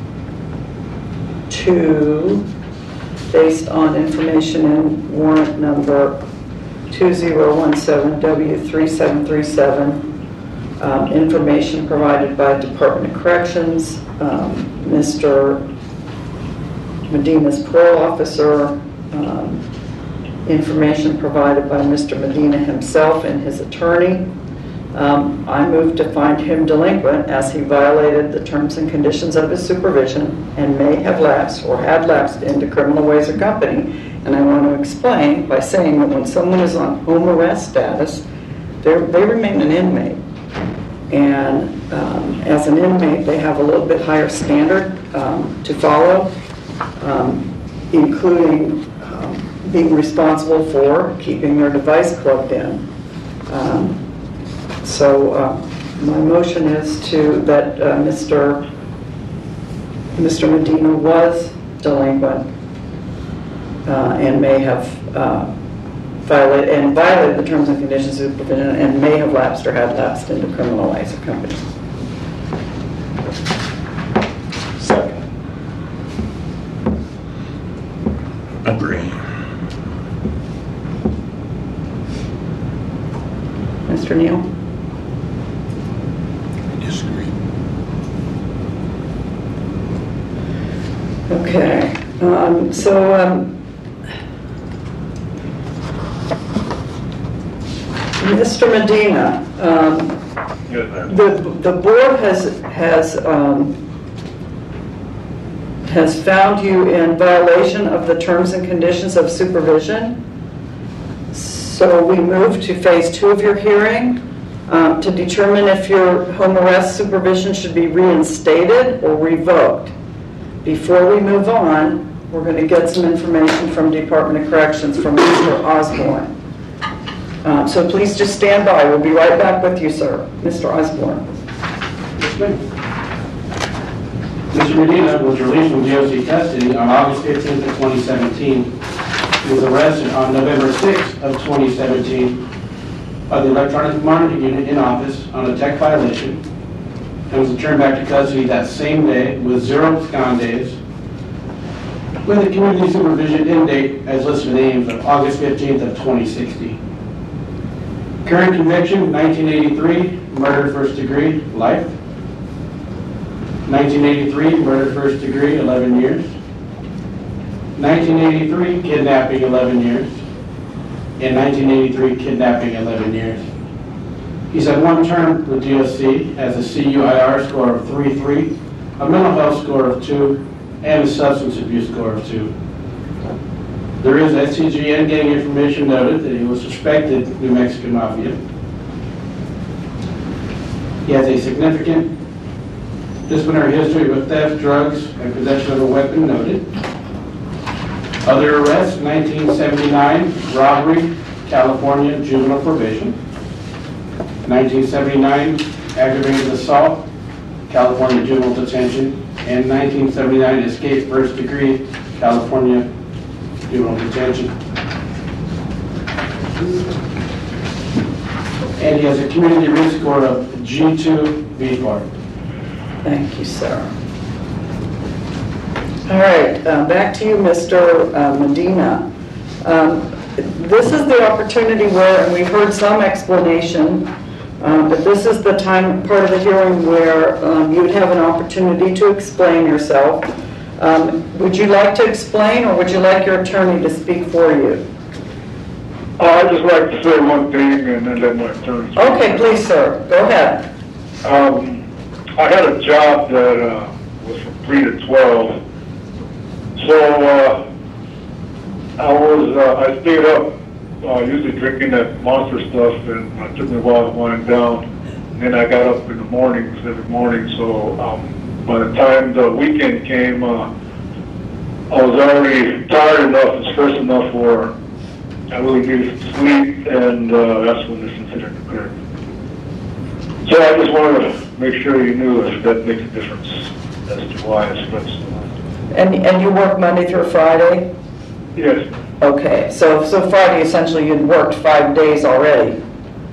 to, based on information in warrant number two zero one seven W three seven three seven, um, information provided by Department of Corrections, um, Mister Medina's parole officer, um, information provided by Mister Medina himself and his attorney. Um, I move to find him delinquent as he violated the terms and conditions of his supervision and may have lapsed or had lapsed into criminal ways or company. And I want to explain by saying that when someone is on home arrest status, they remain an inmate. And um, as an inmate, they have a little bit higher standard um, to follow, um, including um, being responsible for keeping their device plugged in. Um, so uh, my motion is to that uh, Mister Mister Medina was delinquent uh, and may have uh, violated and violated the terms and conditions of supervision and may have lapsed or had lapsed into criminal ways or company. Second. Agree. Mister Neal? Disagree. Okay. Um, so um, Mister Medina, um, Yes, ma'am. the the board has has um, has found you in violation of the terms and conditions of supervision. So we move to phase two of your hearing um, to determine if your home arrest supervision should be reinstated or revoked. Before we move on, we're going to get some information from Department of Corrections from Mister Osborne. Um, so please just stand by. We'll be right back with you, sir. Mister Osborne. Yes, ma'am. Mister Medina was released from D O C custody on August fifteenth of twenty seventeen. He was arrested on November sixth of twenty seventeen by the electronic monitoring unit in office on a tech violation and was returned back to custody that same day with zero abscond days with a community supervision end date as listed in Ames of August fifteenth of twenty sixteen. Current conviction, nineteen eighty-three, murder first degree, life. nineteen eighty-three, murder first degree, eleven years. nineteen eighty-three, kidnapping, eleven years. And nineteen eighty-three, kidnapping, eleven years. He's had one term with D O C, has a C U I R score of three three, a mental health score of two, and a substance abuse score of two. There is S C G N gang information noted that he was suspected New Mexican Mafia. He has a significant disciplinary history with theft, drugs, and possession of a weapon noted. Other arrests, nineteen seventy-nine, robbery, California juvenile probation. nineteen seventy-nine, aggravated assault, California juvenile detention. And nineteen seventy-nine, escape first degree, California juvenile detention. And he has a community risk score of G two V four. Thank you, sir. All right, uh, back to you, Mister uh, Medina. Um, This is the opportunity where, and we've heard some explanation, um, but this is the time, part of the hearing where um, you would have an opportunity to explain yourself. Um, Would you like to explain, or would you like your attorney to speak for you? Uh, I'd just like to say one thing and then let my attorney speak. Okay, please, sir, go ahead. Um, I had a job that uh, was from three to twelve. So uh, I was, uh, I stayed up, uh, usually drinking that Monster stuff, and it took me a while to wind down. And then I got up in the mornings, every morning, so um, by the time the weekend came, uh, I was already tired enough and stressed enough where I really needed some sleep, and uh, that's when this incident occurred. So I just wanted to make sure you knew if that makes a difference as to why I stressed. And, and you work Monday through Friday? Yes. Okay, so, so Friday essentially you'd worked five days already?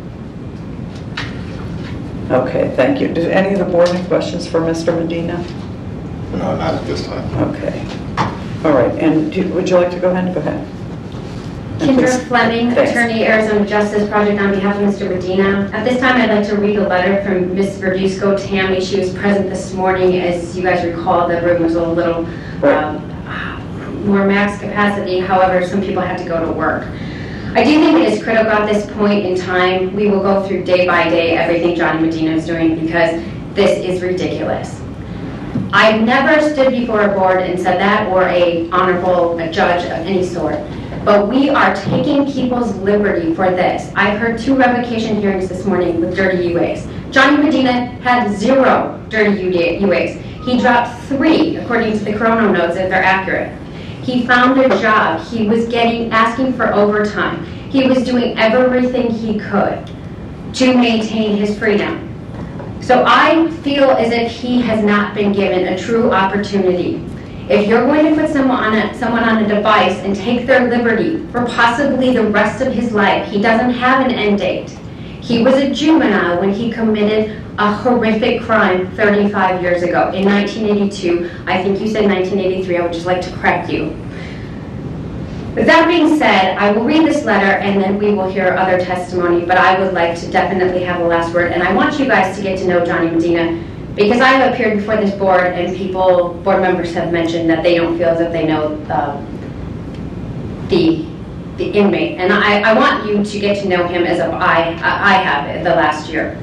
Okay, thank you. Do any of the board have questions for Mister Medina? No, not at this time. Okay. All right, and do- would you like to go ahead? Go ahead. And Kendra please- Fleming, Thanks. attorney, Arizona Justice Project, on behalf of Mister Medina. At this time, I'd like to read a letter from Miz Verduzco Tammy. She was present this morning. As you guys recall, the room was a little um, more max capacity. However, some people had to go to work. I do think it is critical at this point in time. We will go through day by day everything Johnny Medina is doing, because this is ridiculous. I've never stood before a board and said that, or a honorable a judge of any sort. But we are taking people's liberty for this. I've heard two revocation hearings this morning with dirty U As. Johnny Medina had zero dirty U As. He dropped three, according to the chrono notes, if they're accurate. He found a job. He was getting, asking for overtime. He was doing everything he could to maintain his freedom. So I feel as if he has not been given a true opportunity. If you're going to put someone on a, someone on a device and take their liberty for possibly the rest of his life, he doesn't have an end date. He was a juvenile when he committed a horrific crime thirty-five years ago in nineteen eighty-two. I think you said nineteen eighty-three. I would just like to correct you. With that being said, I will read this letter and then we will hear other testimony, but I would like to definitely have the last word. And I want you guys to get to know Johnny Medina, because I have appeared before this board and people, board members have mentioned that they don't feel as if they know uh, the the inmate. And I, I want you to get to know him as I, I have the last year.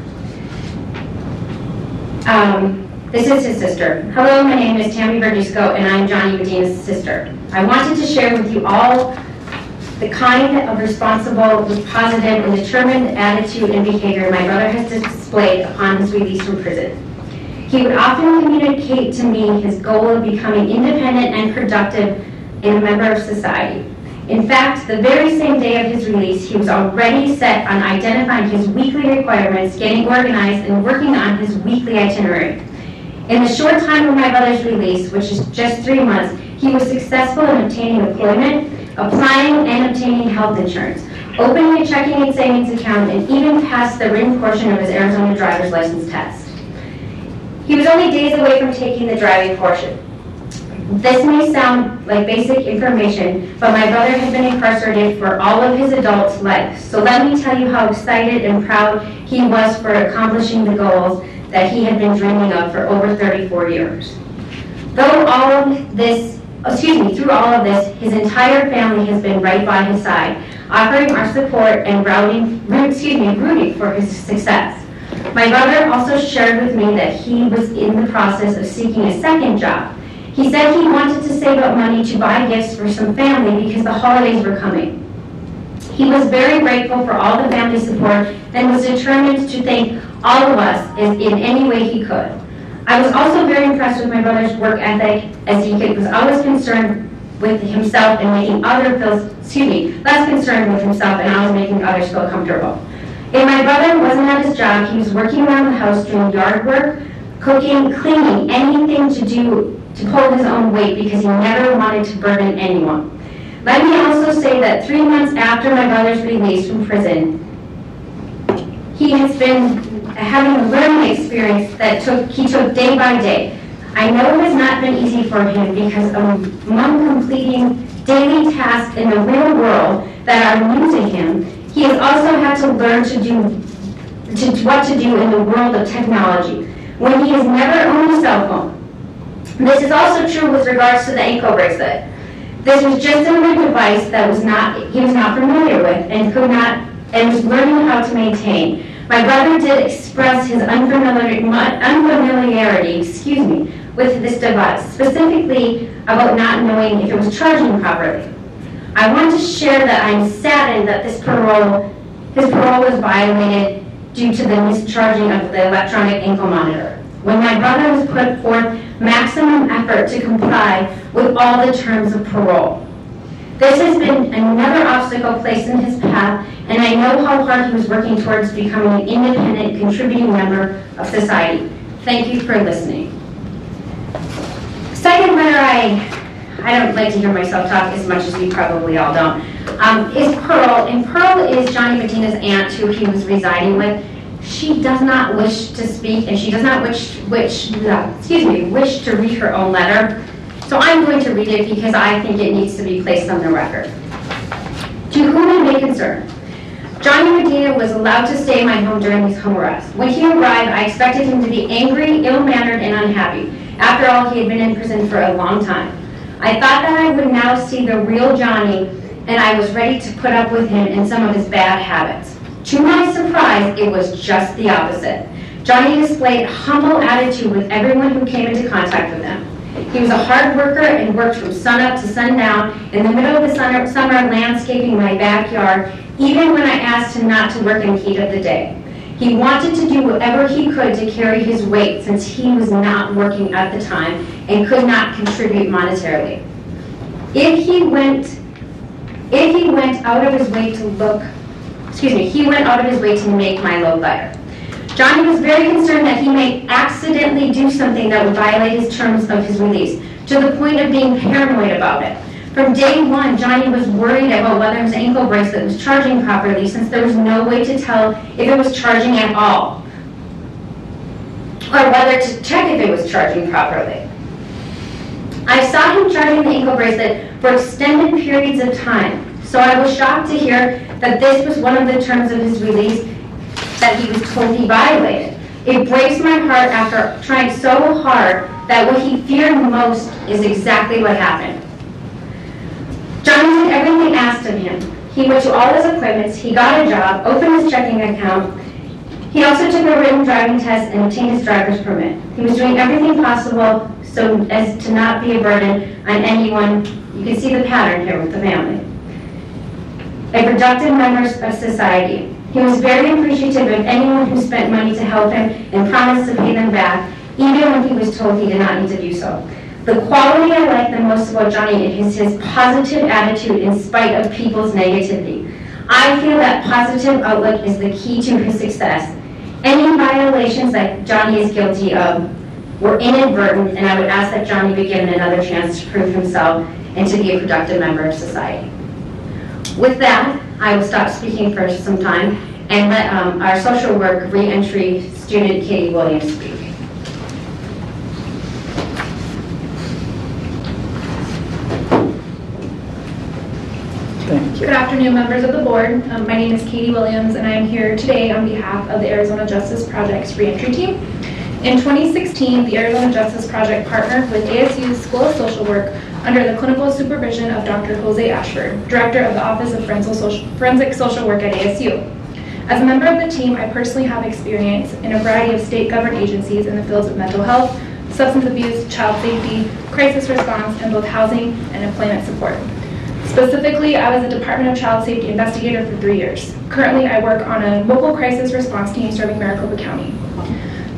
Um, this is his sister. Hello, my name is Tammy Verduzco and I'm Johnny Medina's sister. I wanted to share with you all the kind of responsible, positive, and determined attitude and behavior my brother has displayed upon his release from prison. He would often communicate to me his goal of becoming independent and productive and a member of society. In fact, the very same day of his release, he was already set on identifying his weekly requirements, getting organized, and working on his weekly itinerary. In the short time of my brother's release, which is just three months, he was successful in obtaining employment, applying and obtaining health insurance, opening a checking and savings account, and even passed the written portion of his Arizona driver's license test. He was only days away from taking the driving portion. This may sound like basic information, but my brother had been incarcerated for all of his adult life. So let me tell you how excited and proud he was for accomplishing the goals that he had been dreaming of for over thirty-four years. Though all of this, excuse me, through all of this, his entire family has been right by his side, offering our support and routing, excuse me, rooting for his success. My brother also shared with me that he was in the process of seeking a second job. He said he wanted to save up money to buy gifts for some family because the holidays were coming. He was very grateful for all the family support and was determined to thank all of us in, in any way he could. I was also very impressed with my brother's work ethic, as he was always concerned with with himself and making others feel, excuse me, less concerned with himself, and I was making others feel comfortable. If my brother wasn't at his job, he was working around the house doing yard work, cooking, cleaning, anything to do to pull his own weight because he never wanted to burden anyone. Let me also say that three months after my brother's release from prison, he has been having a learning experience that took he took day by day. I know it has not been easy for him because among completing daily tasks in the real world that are new to him, he has also had to learn to do to, what to do in the world of technology when he has never owned a cell phone. This is also true with regards to the ankle bracelet. This was just another device that was not he was not familiar with and could not and was learning how to maintain. My brother did express his unfamiliar, unfamiliarity, excuse me, with this device, specifically about not knowing if it was charging properly. I want to share that I'm saddened that this parole, his parole was violated due to the mischarging of the electronic ankle monitor, when my brother has put forth maximum effort to comply with all the terms of parole. This has been another obstacle placed in his path, and I know how hard he was working towards becoming an independent, contributing member of society. Thank you for listening. Second letter, I, I don't like to hear myself talk as much as you probably all don't, um, is Pearl. And Pearl is Johnny Medina's aunt who he was residing with. She does not wish to speak, and she does not wish, wish, uh, excuse me, wish to read her own letter. So I'm going to read it because I think it needs to be placed on the record. To whom it may concern, Johnny Medina was allowed to stay in my home during his home arrest. When he arrived, I expected him to be angry, ill-mannered, and unhappy. After all, he had been in prison for a long time. I thought that I would now see the real Johnny, and I was ready to put up with him and some of his bad habits. To my surprise, it was just the opposite. Johnny displayed a humble attitude with everyone who came into contact with him. He was a hard worker and worked from sunup to sundown in the middle of the summer, summer landscaping my backyard, even when I asked him not to work in the heat of the day. He wanted to do whatever he could to carry his weight since he was not working at the time and could not contribute monetarily. If he went, if he went out of his way to look, excuse me, he went out of his way to make my load lighter. Johnny was very concerned that he may accidentally do something that would violate his terms of his release, to the point of being paranoid about it. From day one, Johnny was worried about whether his ankle bracelet was charging properly, since there was no way to tell if it was charging at all, or whether to check if it was charging properly. I saw him charging the ankle bracelet for extended periods of time, so I was shocked to hear that this was one of the terms of his release that he was told he violated. It breaks my heart after trying so hard that what he feared most is exactly what happened. Johnny did everything asked of him. He went to all his appointments, he got a job, opened his checking account. He also took a written driving test and obtained his driver's permit. He was doing everything possible so as to not be a burden on anyone. You can see the pattern here with the family. A productive members of society. He was very appreciative of anyone who spent money to help him and promised to pay them back, even when he was told he did not need to do so. The quality I like the most about Johnny is his positive attitude in spite of people's negativity. I feel that positive outlook is the key to his success. Any violations that Johnny is guilty of were inadvertent, and I would ask that Johnny be given another chance to prove himself and to be a productive member of society. With that, I will stop speaking for some time and let um, our social work re-entry student Katie Williams speak. Thank you. Good afternoon, members of the board. Um, my name is Katie Williams, and I am here today on behalf of the Arizona Justice Project's reentry team. In twenty sixteen, the Arizona Justice Project partnered with A S U's School of Social Work under the clinical supervision of Doctor Jose Ashford, Director of the Office of Forensic Social Work at A S U. As a member of the team, I personally have experience in a variety of state-governed agencies in the fields of mental health, substance abuse, child safety, crisis response, and both housing and employment support. Specifically, I was a Department of Child Safety investigator for three years. Currently, I work on a local crisis response team serving Maricopa County.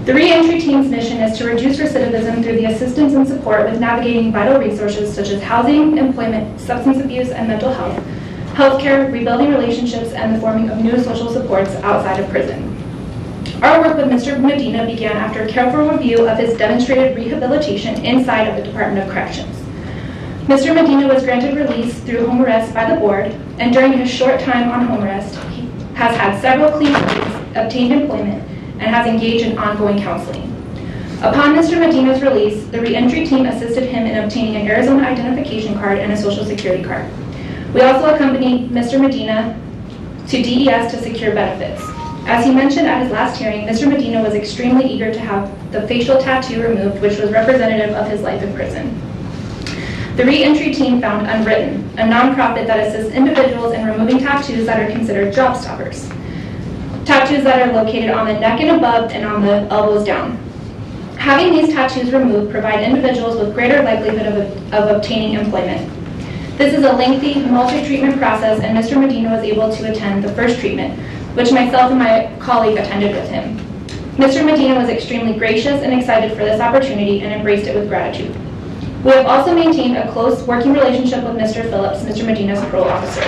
The reentry team's mission is to reduce recidivism through the assistance and support with navigating vital resources such as housing, employment, substance abuse, and mental health, healthcare, rebuilding relationships, and the forming of new social supports outside of prison. Our work with Mister Medina began after a careful review of his demonstrated rehabilitation inside of the Department of Corrections. Mister Medina was granted release through home arrest by the board, and during his short time on home arrest, he has had several clean sheets, obtained employment, and has engaged in ongoing counseling. Upon Mister Medina's release, the reentry team assisted him in obtaining an Arizona identification card and a social security card. We also accompanied Mister Medina to D E S to secure benefits. As he mentioned at his last hearing, Mister Medina was extremely eager to have the facial tattoo removed, which was representative of his life in prison. The reentry team found Unwritten, a nonprofit that assists individuals in removing tattoos that are considered job stoppers. Tattoos that are located on the neck and above and on the elbows down. Having these tattoos removed provide individuals with greater likelihood of, of obtaining employment. This is a lengthy multi-treatment process, and Mister Medina was able to attend the first treatment, which myself and my colleague attended with him. Mister Medina was extremely gracious and excited for this opportunity and embraced it with gratitude. We have also maintained a close working relationship with Mister Phillips, Mister Medina's parole officer.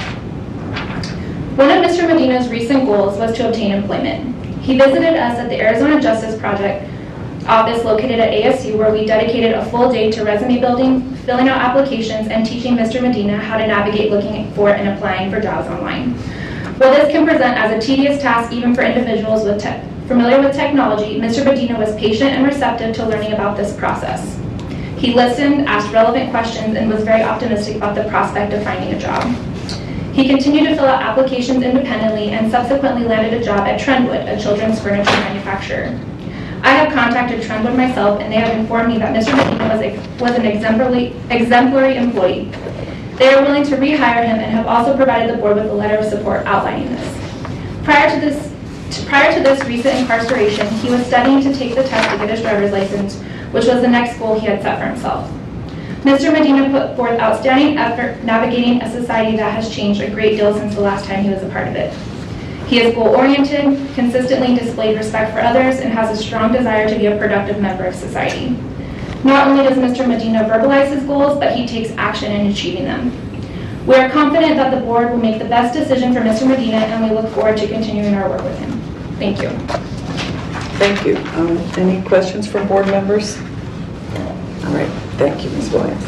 One of Mister Medina's recent goals was to obtain employment. He visited us at the Arizona Justice Project office located at A S U, where we dedicated a full day to resume building, filling out applications, and teaching Mister Medina how to navigate looking for and applying for jobs online. While this can present as a tedious task even for individuals with te- familiar with technology, Mister Medina was patient and receptive to learning about this process. He listened, asked relevant questions, and was very optimistic about the prospect of finding a job. He continued to fill out applications independently and subsequently landed a job at Trendwood, a children's furniture manufacturer. I have contacted Trendwood myself, and they have informed me that Mister Medina was, a, was an exemplary, exemplary employee. They are willing to rehire him and have also provided the board with a letter of support outlining this. Prior to this, to, prior to this recent incarceration, he was studying to take the test to get his driver's license, which was the next goal he had set for himself. Mister Medina put forth outstanding effort navigating a society that has changed a great deal since the last time he was a part of it. He is goal-oriented, consistently displayed respect for others, and has a strong desire to be a productive member of society. Not only does Mister Medina verbalize his goals, but he takes action in achieving them. We are confident that the board will make the best decision for Mister Medina, and we look forward to continuing our work with him. Thank you. Thank you. Um, any questions from board members? All right. Thank you, Miz Williams.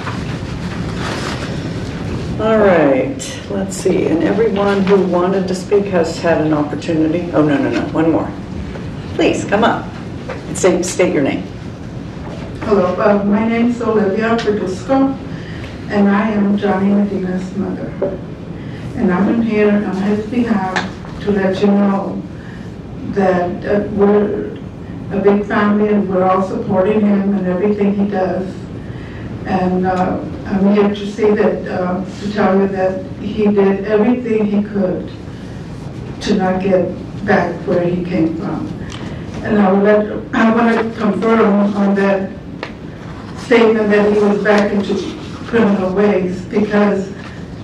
All right. Let's see. And everyone who wanted to speak has had an opportunity. Oh, no, no, no. One more. Please, come up and say, state your name. Hello, uh, my name is Olivia Verduzco, and I am Johnny Medina's mother. And I'm here on his behalf to let you know that uh, we're a big family and we're all supporting him and everything he does. And uh, I'm here to say that, uh, to tell you that he did everything he could to not get back where he came from. And I would let, I want to confirm on that statement that he was back into criminal ways, because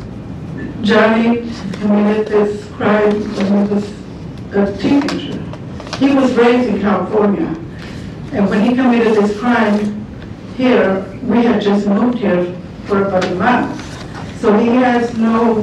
Johnny committed this crime when he was a teenager. He was raised in California, and when he committed this crime here, we had just moved here for about a month. So he has no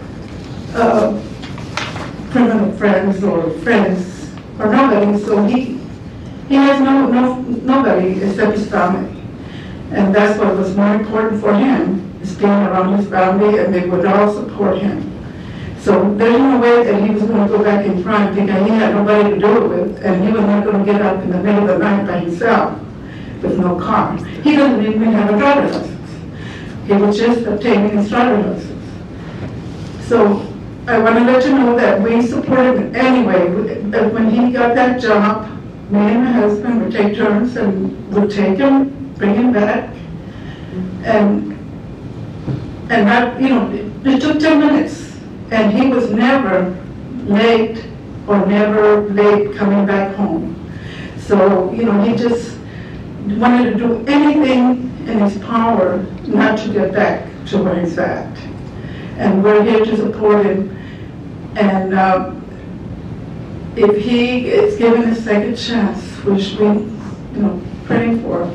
uh, criminal friends or friends or nobody, so he he has no, no nobody except his family. And that's what was more important for him, is being around his family, and they would all support him. So there's no way that he was going to go back in crime because he had nobody to do it with, and he was not going to get up in the middle of the night by himself with no car. He doesn't even have a driver's license. He was just obtaining his driver's license. So I want to let you know that we support him anyway. When he got that job, me and my husband would take turns and would take him, bring him back, and and that, you know, it, it took ten minutes, and he was never late or never late coming back home. So, you know, he just wanted to do anything in his power not to get back to where he's at. And we're here to support him. And uh, if he is given a second chance, which we, you know, praying for,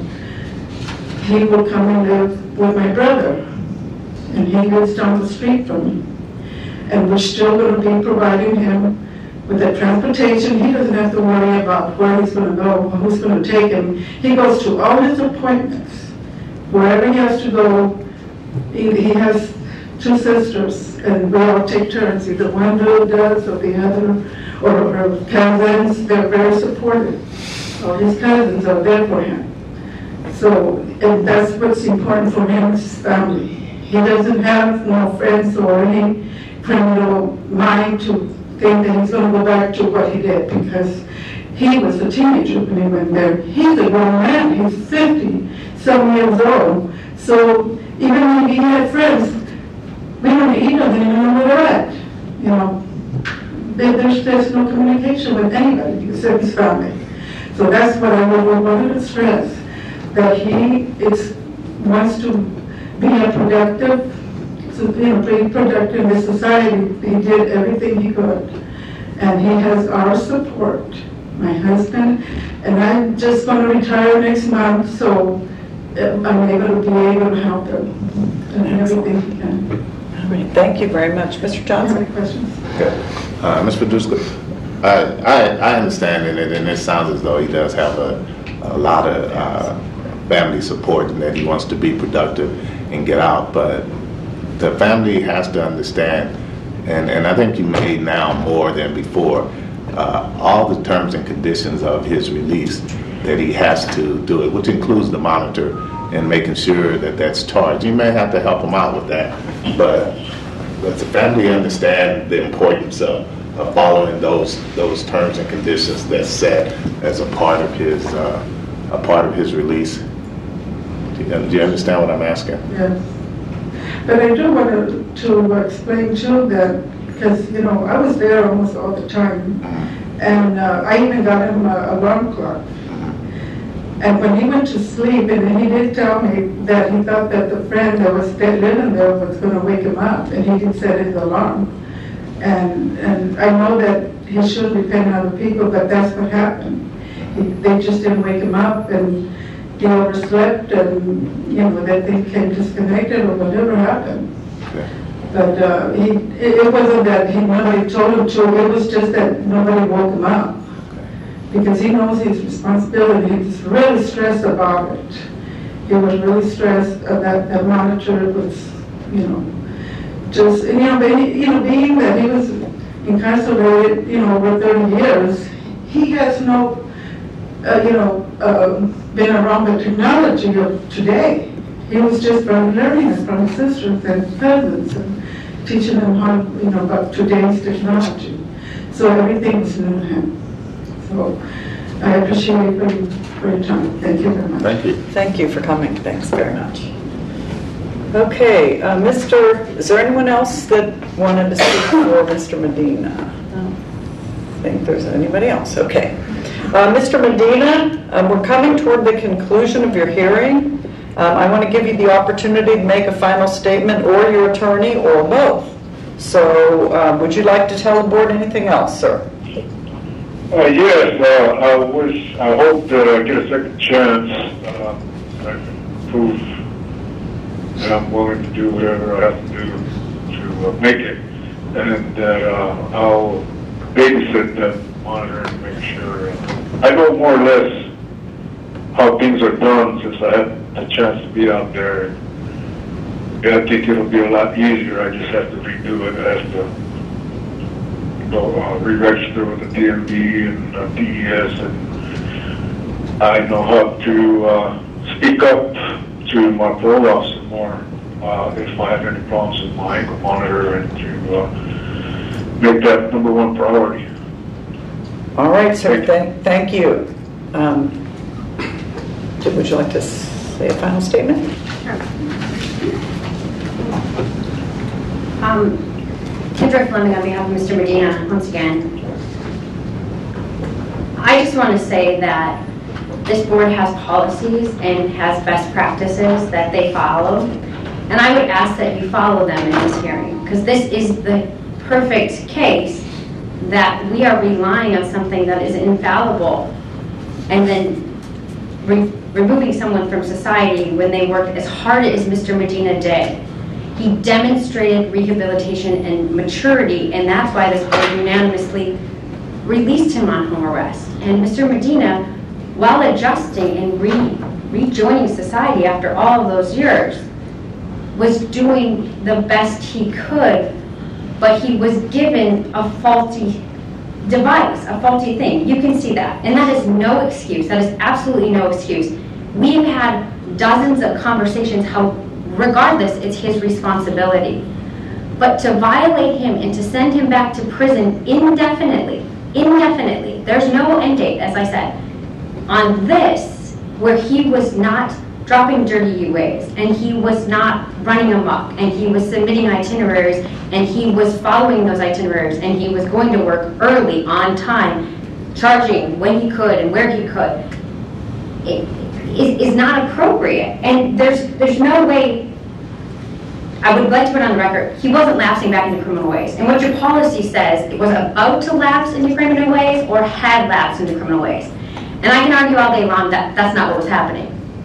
he will come and live with my brother. And he lives down the street from me. And we're still going to be providing him with the transportation. He doesn't have to worry about where he's going to go, who's going to take him. He goes to all his appointments. Wherever he has to go, he, he has two sisters, and we all take turns. Either one does or the other, or, or cousins. They're very supportive. All his cousins are there for him. So, and that's what's important for him, his family. He doesn't have no friends or any criminal mind to think that he's going to go back to what he did, because he was a teenager when he went there. He's a grown man. He's fifty some years old. So even when he had friends, we don't, he doesn't even know where they're at. You know, there, there's, there's no communication with anybody except his family. So that's what I would wanted to stress, that he is, wants to be a productive, so, you know, be productive in this society. He did everything he could. And he has our support, my husband, and I'm just going to retire next month, so I'm able to be able to help him and everything he can. All right, thank you very much. Mister Johnson? Any questions? Okay. Uh, Miz Paduska, I, I, I understand in it, and it sounds as though he does have a, a lot of uh, family support and that he wants to be productive and get out, but the family has to understand, and, and I think you made now more than before, uh, all the terms and conditions of his release, that he has to do it, which includes the monitor and making sure that that's charged. You may have to help him out with that, but let the family understand the importance of, of following those those terms and conditions that's set as a part of his uh, a part of his release. Do you, do you understand what I'm asking? Yes. But I do want to, to explain too that, because, you know, I was there almost all the time, and uh, I even got him a alarm clock. And when he went to sleep, and he did tell me that he thought that the friend that was there, living there was going to wake him up, and he did set his alarm. And and I know that he shouldn't depend on other people, but that's what happened. He, they just didn't wake him up, and he overslept, and, you know, that they became disconnected or whatever happened. Okay. But uh, he, it, it wasn't that he nobody told him to, it was just that nobody woke him up. Because he knows his responsibility. He's really stressed about it. He was really stressed uh, that the monitor was, you know, just, you know, being, you know, being that he was incarcerated, you know, over thirty years, he has no, uh, you know, uh, been around the technology of today. He was just from learning it from his sisters and cousins and teaching them how, you know, about today's technology. So everything was new to him. So I appreciate it for your time. Thank you very much. Thank you. Thank you for coming. Thanks very much. Okay, uh, Mister Is there anyone else that wanted to speak for Mister Medina? No. I think there's anybody else. Okay. Uh, Mister Medina, um, we're coming toward the conclusion of your hearing. Um, I want to give you the opportunity to make a final statement, or your attorney, or both. So uh, would you like to tell the board anything else, sir? Uh, yes, uh, I wish, I hope that I get a second chance. Uh, I can prove that I'm willing to do whatever I have to do to uh, make it, and that uh, I'll babysit that monitor and make sure. Uh, I know more or less how things are done since I had a chance to be out there. Yeah, I think it'll be a lot easier. I just have to redo it. I have to Uh, re-register with the D M V and uh, D E S, and I know how to uh, speak up to my parole officer more uh, if I have any problems with my ankle monitor, and to uh, make that number one priority. All right, sir. Thank, thank you. Um, would you like to say a final statement? Sure. Um, Kendra Fleming on behalf of Mister Medina, once again. I just want to say that this board has policies and has best practices that they follow, and I would ask that you follow them in this hearing, because this is the perfect case that we are relying on something that is infallible, and then re removing someone from society when they worked as hard as Mister Medina did. He demonstrated rehabilitation and maturity, and that's why this board unanimously released him on home arrest. And Mister Medina, while adjusting and re rejoining society after all of those years, was doing the best he could, but he was given a faulty device, a faulty thing. You can see that. And that is no excuse. That is absolutely no excuse. We've had dozens of conversations how, regardless, it's his responsibility. But to violate him and to send him back to prison indefinitely, indefinitely, there's no end date, as I said, on this, where he was not dropping dirty U As, and he was not running amok, and he was submitting itineraries, and he was following those itineraries, and he was going to work early, on time, charging when he could and where he could, it is, is not appropriate. And there's there's no way, I would like to put on the record, he wasn't lapsing back into criminal ways. And what your policy says, it was about to lapse into criminal ways or had lapsed into criminal ways. And I can argue all day long that that's not what was happening.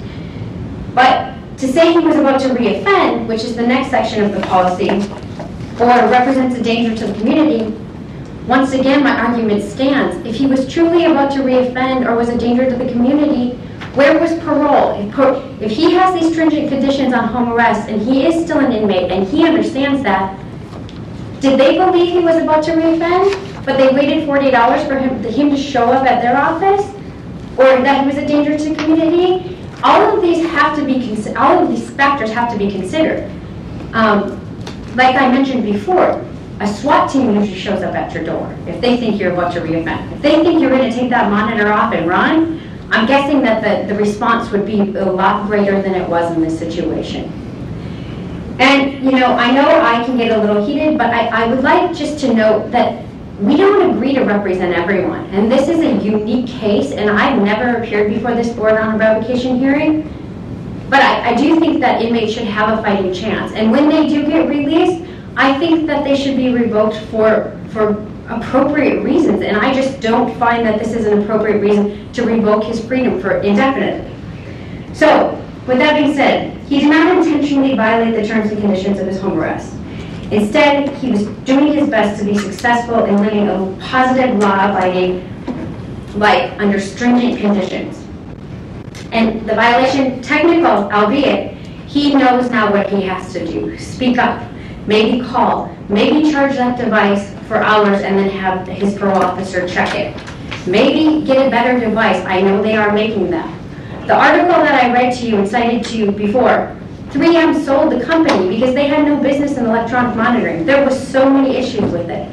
But to say he was about to reoffend, which is the next section of the policy, or represents a danger to the community, once again my argument stands. If he was truly about to reoffend or was a danger to the community, where was parole? If, par if he has these stringent conditions on home arrest and he is still an inmate and he understands that, did they believe he was about to reoffend, but they waited forty-eight hours for him, him to show up at their office? Or that he was a danger to the community? All of these have to be, all of these factors have to be considered. Um, like I mentioned before, a SWAT team usually shows up at your door if they think you're about to reoffend. If they think you're going to take that monitor off and run, I'm guessing that the, the response would be a lot greater than it was in this situation. And, you know, I know I can get a little heated, but I, I would like just to note that we don't agree to represent everyone. And this is a unique case, and I've never appeared before this board on a revocation hearing. But I, I do think that inmates should have a fighting chance. And when they do get released, I think that they should be revoked for, for appropriate reasons. And I just don't find that this is an appropriate reason to revoke his freedom for indefinitely. So, with that being said, he did not intentionally violate the terms and conditions of his home arrest. Instead, he was doing his best to be successful in living a positive, law-abiding life under stringent conditions. And the violation, technical, albeit, he knows now what he has to do. Speak up, maybe call, maybe charge that device for hours and then have his parole officer check it. Maybe get a better device. I know they are making them. The article that I read to you and cited to you before, three M sold the company because they had no business in electronic monitoring. There was so many issues with it.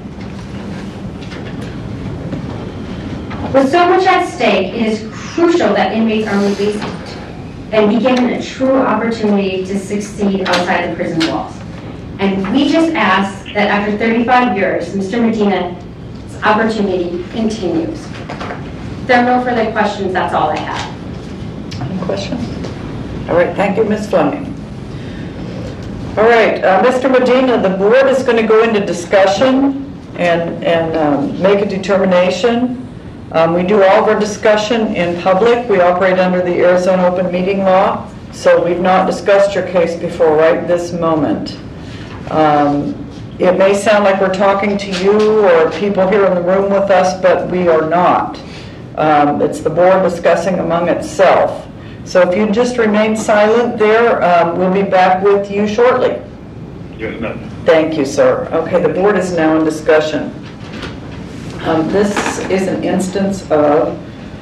With so much at stake, it is crucial that inmates are released and be given a true opportunity to succeed outside the prison walls. And we just ask that after thirty-five years, Mister Medina's opportunity continues. If there are no further questions, that's all I have. Any questions? All right, thank you, Miz Fleming. All right, uh, Mister Medina, the board is going to go into discussion and, and um, make a determination. Um, we do all of our discussion in public. We operate under the Arizona Open Meeting Law, so we've not discussed your case before right this moment. Um, it may sound like we're talking to you or people here in the room with us, but we are not. Um, it's the board discussing among itself. So if you just remain silent there, um, we'll be back with you shortly. Yes, ma'am. Thank you, sir. Okay, the board is now in discussion. Um, this is an instance of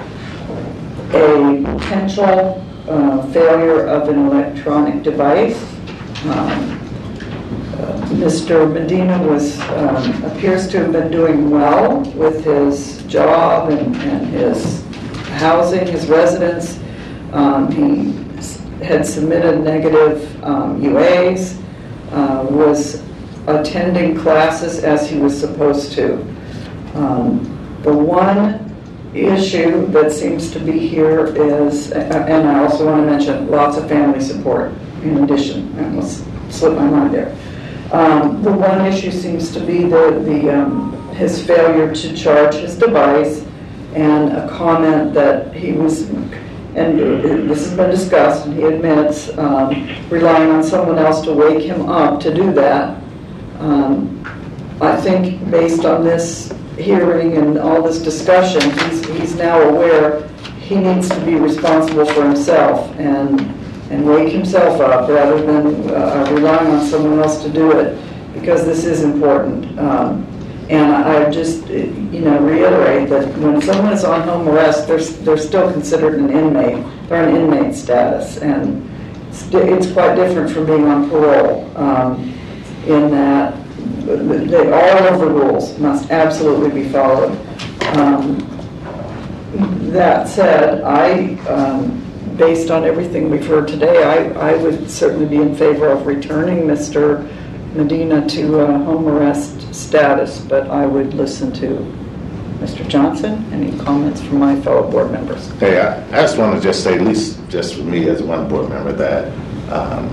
a potential uh, failure of an electronic device. Um, uh, Mister Medina was um, appears to have been doing well with his job and, and his housing, his residence. Um, he had submitted negative um, U As, uh, was attending classes as he was supposed to. Um, the one issue that seems to be here is, and I also want to mention, lots of family support in addition. I almost slipped my mind there. Um, the one issue seems to be the, the um, his failure to charge his device and a comment that he was, and this has been discussed, and he admits, um, relying on someone else to wake him up to do that. Um, I think based on this hearing and all this discussion, he's, he's now aware he needs to be responsible for himself and, and wake himself up rather than uh, relying on someone else to do it, because this is important. Um, And I just, you know, reiterate that when someone is on home arrest, they're, they're still considered an inmate. They're an inmate status, and it's, it's quite different from being on parole, um, in that they, all of the rules must absolutely be followed. Um, that said, I, um, based on everything we've heard today, I, I would certainly be in favor of returning Mister Medina to uh, home arrest status, but I would listen to Mister Johnson. Any comments from my fellow board members? Hey, I, I just want to just say, at least just for me as one board member, that, um,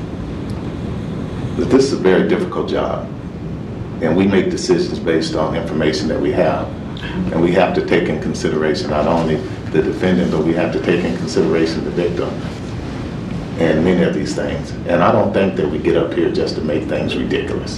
that this is a very difficult job, and we make decisions based on information that we have, and we have to take in consideration not only the defendant, but we have to take in consideration the victim and many of these things. And I don't think that we get up here just to make things ridiculous.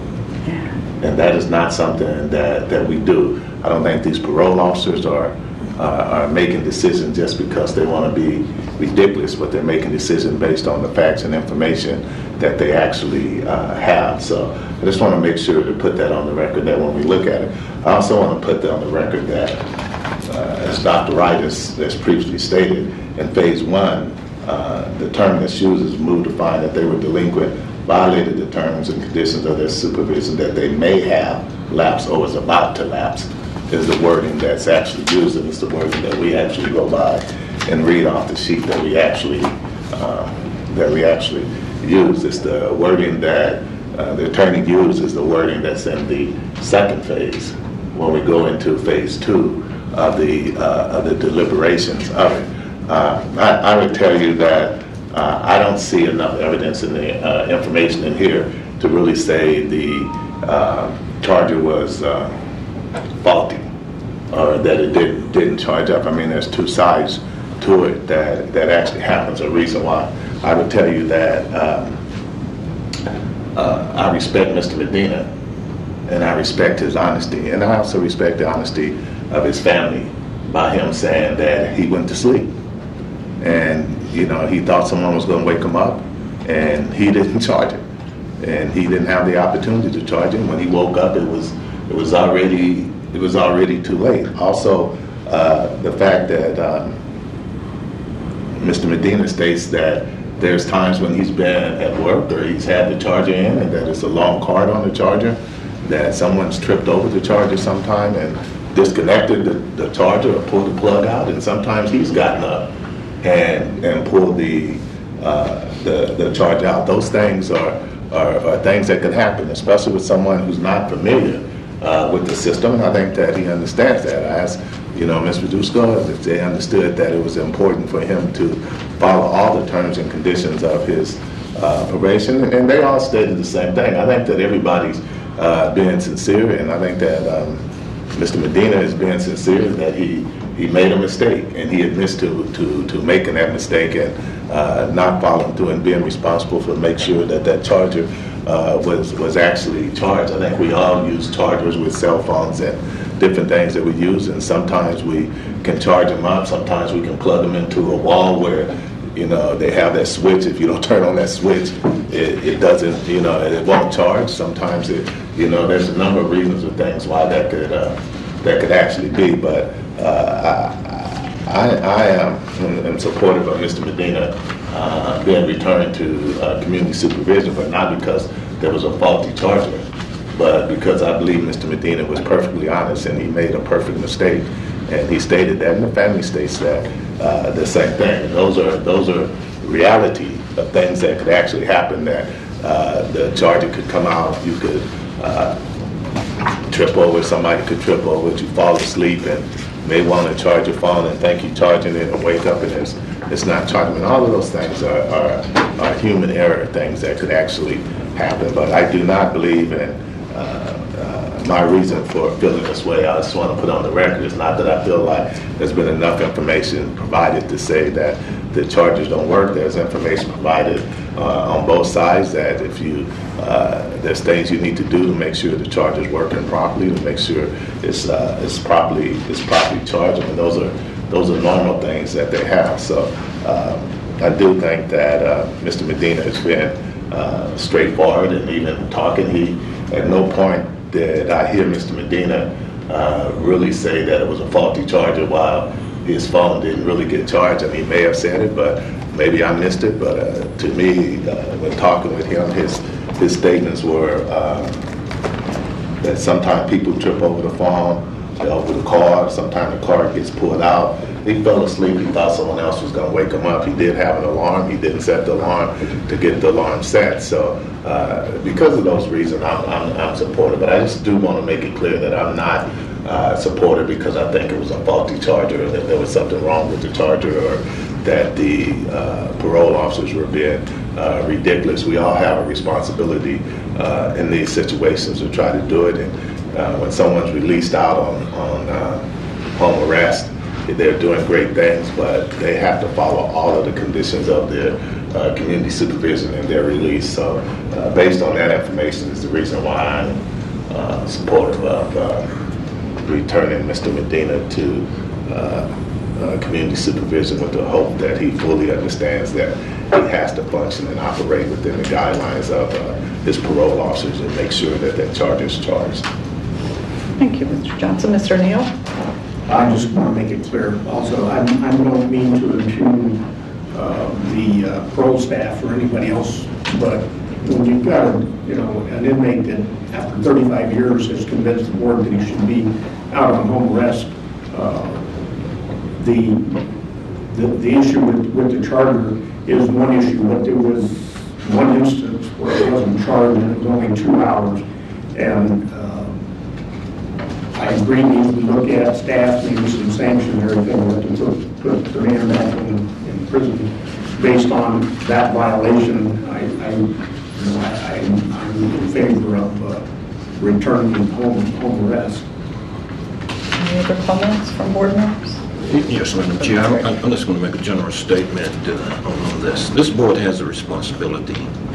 And that is not something that, that we do. I don't think these parole officers are uh, are making decisions just because they want to be ridiculous, but they're making decisions based on the facts and information that they actually uh, have. So I just want to make sure to put that on the record, that when we look at it. I also want to put that on the record that, uh, as Doctor Wright has, has previously stated, in phase one, uh, the term that's used is moved to find that they were delinquent, violated the terms and conditions of their supervision, that they may have lapsed or was about to lapse, is the wording that's actually used, and it's the wording that we actually go by and read off the sheet that we actually uh, that we actually use. It's the wording that uh, the attorney used is the wording that's in the second phase when we go into phase two of the uh, of the deliberations of it. Uh, I, I would tell you that uh, I don't see enough evidence in the uh, information in here to really say the uh, charger was uh, faulty or that it didn't didn't charge up. I mean, there's two sides to it that that actually happens. A reason why I would tell you that um, uh, I respect Mister Medina, and I respect his honesty, and I also respect the honesty of his family by him saying that he went to sleep, and you know he thought someone was going to wake him up, and he didn't charge him, and he didn't have the opportunity to charge him. When he woke up, it was it was already it was already too late. Also, uh, the fact that um, Mister Medina states that there's times when he's been at work or he's had the charger in, and that it's a long cord on the charger, that someone's tripped over the charger sometime and disconnected the, the charger or pulled the plug out, and sometimes he's gotten up and and pulled the uh, the, the charger out. Those things are, are, are things that could happen, especially with someone who's not familiar uh, with the system, and I think that he understands that. I asked, you know, Miz Radusko if they understood that it was important for him to follow all the terms and conditions of his uh, probation, and they all stated the same thing. I think that everybody's uh, being sincere, and I think that um, Mister Medina is being sincere that he he made a mistake, and he admits to to to making that mistake and uh, not following through and being responsible for make sure that that charger uh, was was actually charged. I think we all use chargers with cell phones and different things that we use, and sometimes we can charge them up, sometimes we can plug them into a wall where, you know, they have that switch. If you don't turn on that switch, it, it doesn't, you know, it won't charge. Sometimes it, you know, there's a number of reasons or things why that could uh, that could actually be. But uh, I, I, I am am supportive of Mister Medina uh, being returned to uh, community supervision, but not because there was a faulty charger, but because I believe Mister Medina was perfectly honest and he made a perfect mistake, and he stated that, and the family states that uh, the same thing. And those are those are reality of things that could actually happen. That uh, the charger could come out, you could uh, trip over, somebody could trip over it, you fall asleep and may want to charge your phone and think you're charging it and wake up and it's it's not charging. And all of those things are, are, are human error things that could actually happen. But I do not believe in Uh, uh, my reason for feeling this way. I just want to put on the record. It's not that I feel like there's been enough information provided to say that the chargers don't work. There's information provided uh, on both sides that if you, uh, there's things you need to do to make sure the charger's working properly, to make sure it's uh, it's properly it's properly charged. I mean, those are those are normal things that they have. So um, I do think that uh, Mister Medina has been uh, straightforward, and even talking, he at no point did I hear Mister Medina uh, really say that it was a faulty charger while his phone didn't really get charged. And he may have said it, but maybe I missed it. But uh, to me, uh, when talking with him, his his statements were uh, that sometimes people trip over the phone, over the car. Sometimes the car gets pulled out. He fell asleep. He thought someone else was going to wake him up. He did have an alarm. He didn't set the alarm to get the alarm set. So uh, because of those reasons, I'm, I'm, I'm supportive. But I just do want to make it clear that I'm not uh, supportive because I think it was a faulty charger, or that there was something wrong with the charger, or that the uh, parole officers were being uh, ridiculous. We all have a responsibility uh, in these situations to try to do it. And uh, when someone's released out on, on uh, home arrest, they're doing great things, but they have to follow all of the conditions of their uh, community supervision and their release. So uh, based on that information is the reason why I'm uh, supportive of uh, returning Mister Medina to uh, uh, community supervision, with the hope that he fully understands that he has to function and operate within the guidelines of uh, his parole officers and make sure that that charge is charged. Thank you, Mister Johnson. Mister Neal? I just want to make it clear also, I I don't mean to impugn uh, the uh, parole staff or anybody else, but when you've got, a, you know, an inmate that after thirty-five years has convinced the board that he should be out on home arrest, uh, the, the the issue with, with the charter is one issue, but there was one instance where it wasn't charged and it was only two hours, and uh, I agree, we look at staff, maybe some sanctions or everything, but to put, put the man back in, in prison based on that violation, I, I, you know, I, I'm, I'm in favor of uh, returning home, home arrest. Any other comments from board members? Yes, Madam Chair, I'm, I'm just going to make a general statement uh, on this. This board has a responsibility.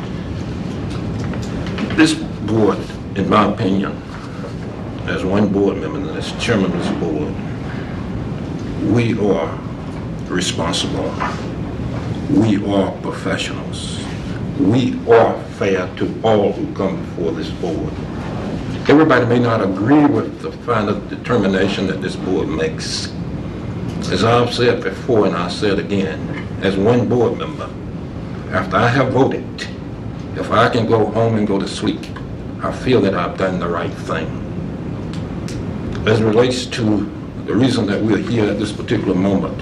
This board, in my opinion, as one board member and as chairman of this board, we are responsible. We are professionals. We are fair to all who come before this board. Everybody may not agree with the final determination that this board makes. As I've said before, and I'll say it again, as one board member, after I have voted, if I can go home and go to sleep, I feel that I've done the right thing. As it relates to the reason that we're here at this particular moment,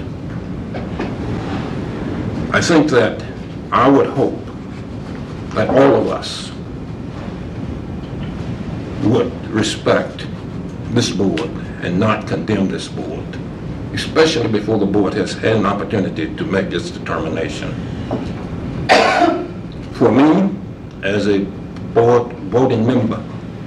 I think that I would hope that all of us would respect this board and not condemn this board, especially before the board has had an opportunity to make its determination. For me, as a board voting member,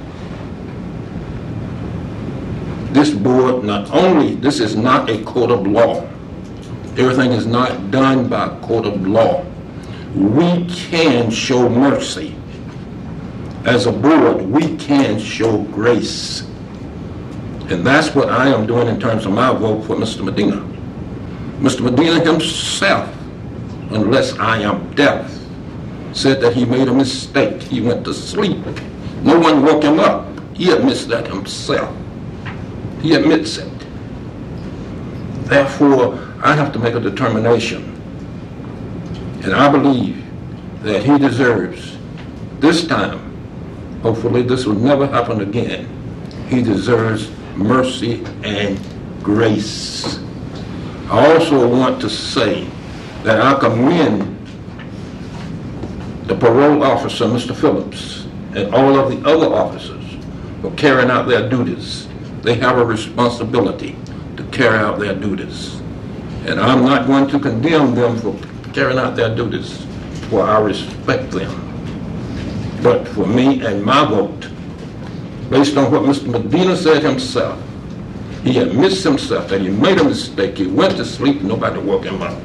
this board, not only, this is not a court of law. Everything is not done by a court of law. We can show mercy. As a board, we can show grace. And that's what I am doing in terms of my vote for Mister Medina. Mister Medina himself, unless I am deaf, said that he made a mistake. He went to sleep. No one woke him up. He admits that himself. He admits it. Therefore, I have to make a determination. And I believe that he deserves, this time, hopefully this will never happen again, he deserves mercy and grace. I also want to say that I commend the parole officer, Mister Phillips, and all of the other officers for carrying out their duties. They have a responsibility to carry out their duties. And I'm not going to condemn them for carrying out their duties, for I respect them. But for me and my vote, based on what Mister Medina said himself. He admits himself that he made a mistake. He went to sleep, nobody woke him up.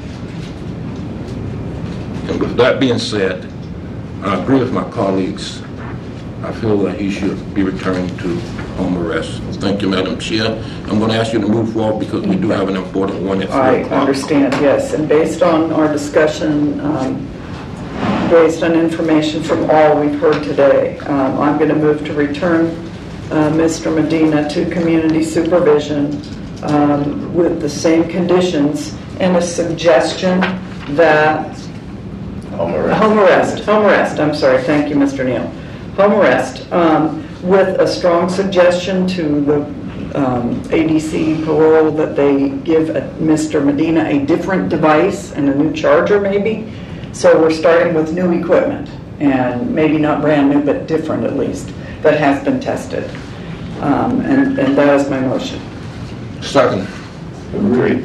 And with that being said, I agree with my colleagues. I feel that he should be returned to home arrest. Thank you, Madam Chair. I'm going to ask you to move forward because we do have an important one at three I o'clock. understand, yes, and based on our discussion, um, based on information from all we've heard today, um, I'm going to move to return uh, Mister Medina to community supervision um, with the same conditions and a suggestion that Home arrest. home arrest, home arrest, I'm sorry, thank you, Mister Neal. Home arrest, um, with a strong suggestion to the um, A D C parole that they give a- Mister Medina a different device and a new charger maybe. So we're starting with new equipment, and maybe not brand new, but different at least, that has been tested. Um, And and that is my motion. Second. Agreed.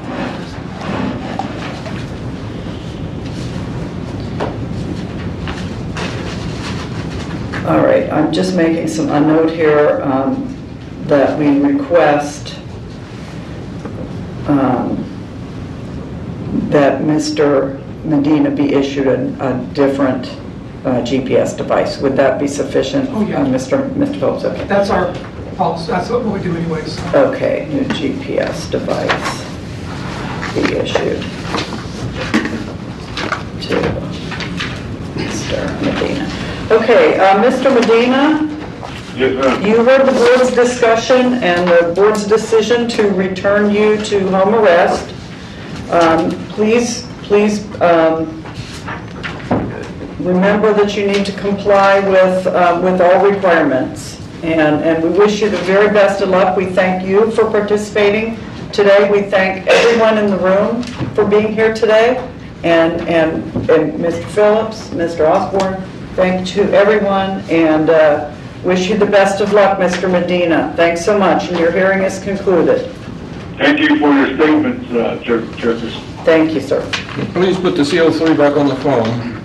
All right, I'm just making some, a note here um, that we request um, that Mister Medina be issued a, a different uh, G P S device. Would that be sufficient? Oh, yeah. Uh, Mister Mister Phillips, okay. That's our policy, that's what we do anyways. Okay, new G P S device be issued to Mister Medina. Okay, uh, Mister Medina? Yes, ma'am. You heard the board's discussion and the board's decision to return you to home arrest. Um, Please, please um, remember that you need to comply with, uh, with all requirements. And, and we wish you the very best of luck. We thank you for participating today. We thank everyone in the room for being here today. And, and, and Mister Phillips, Mister Osborne, thank you to everyone, and uh, wish you the best of luck, Mister Medina. Thanks so much, and your hearing is concluded. Thank you for your statements, uh, Chair- Chairperson. Thank you, sir. Please put the C O three back on the phone.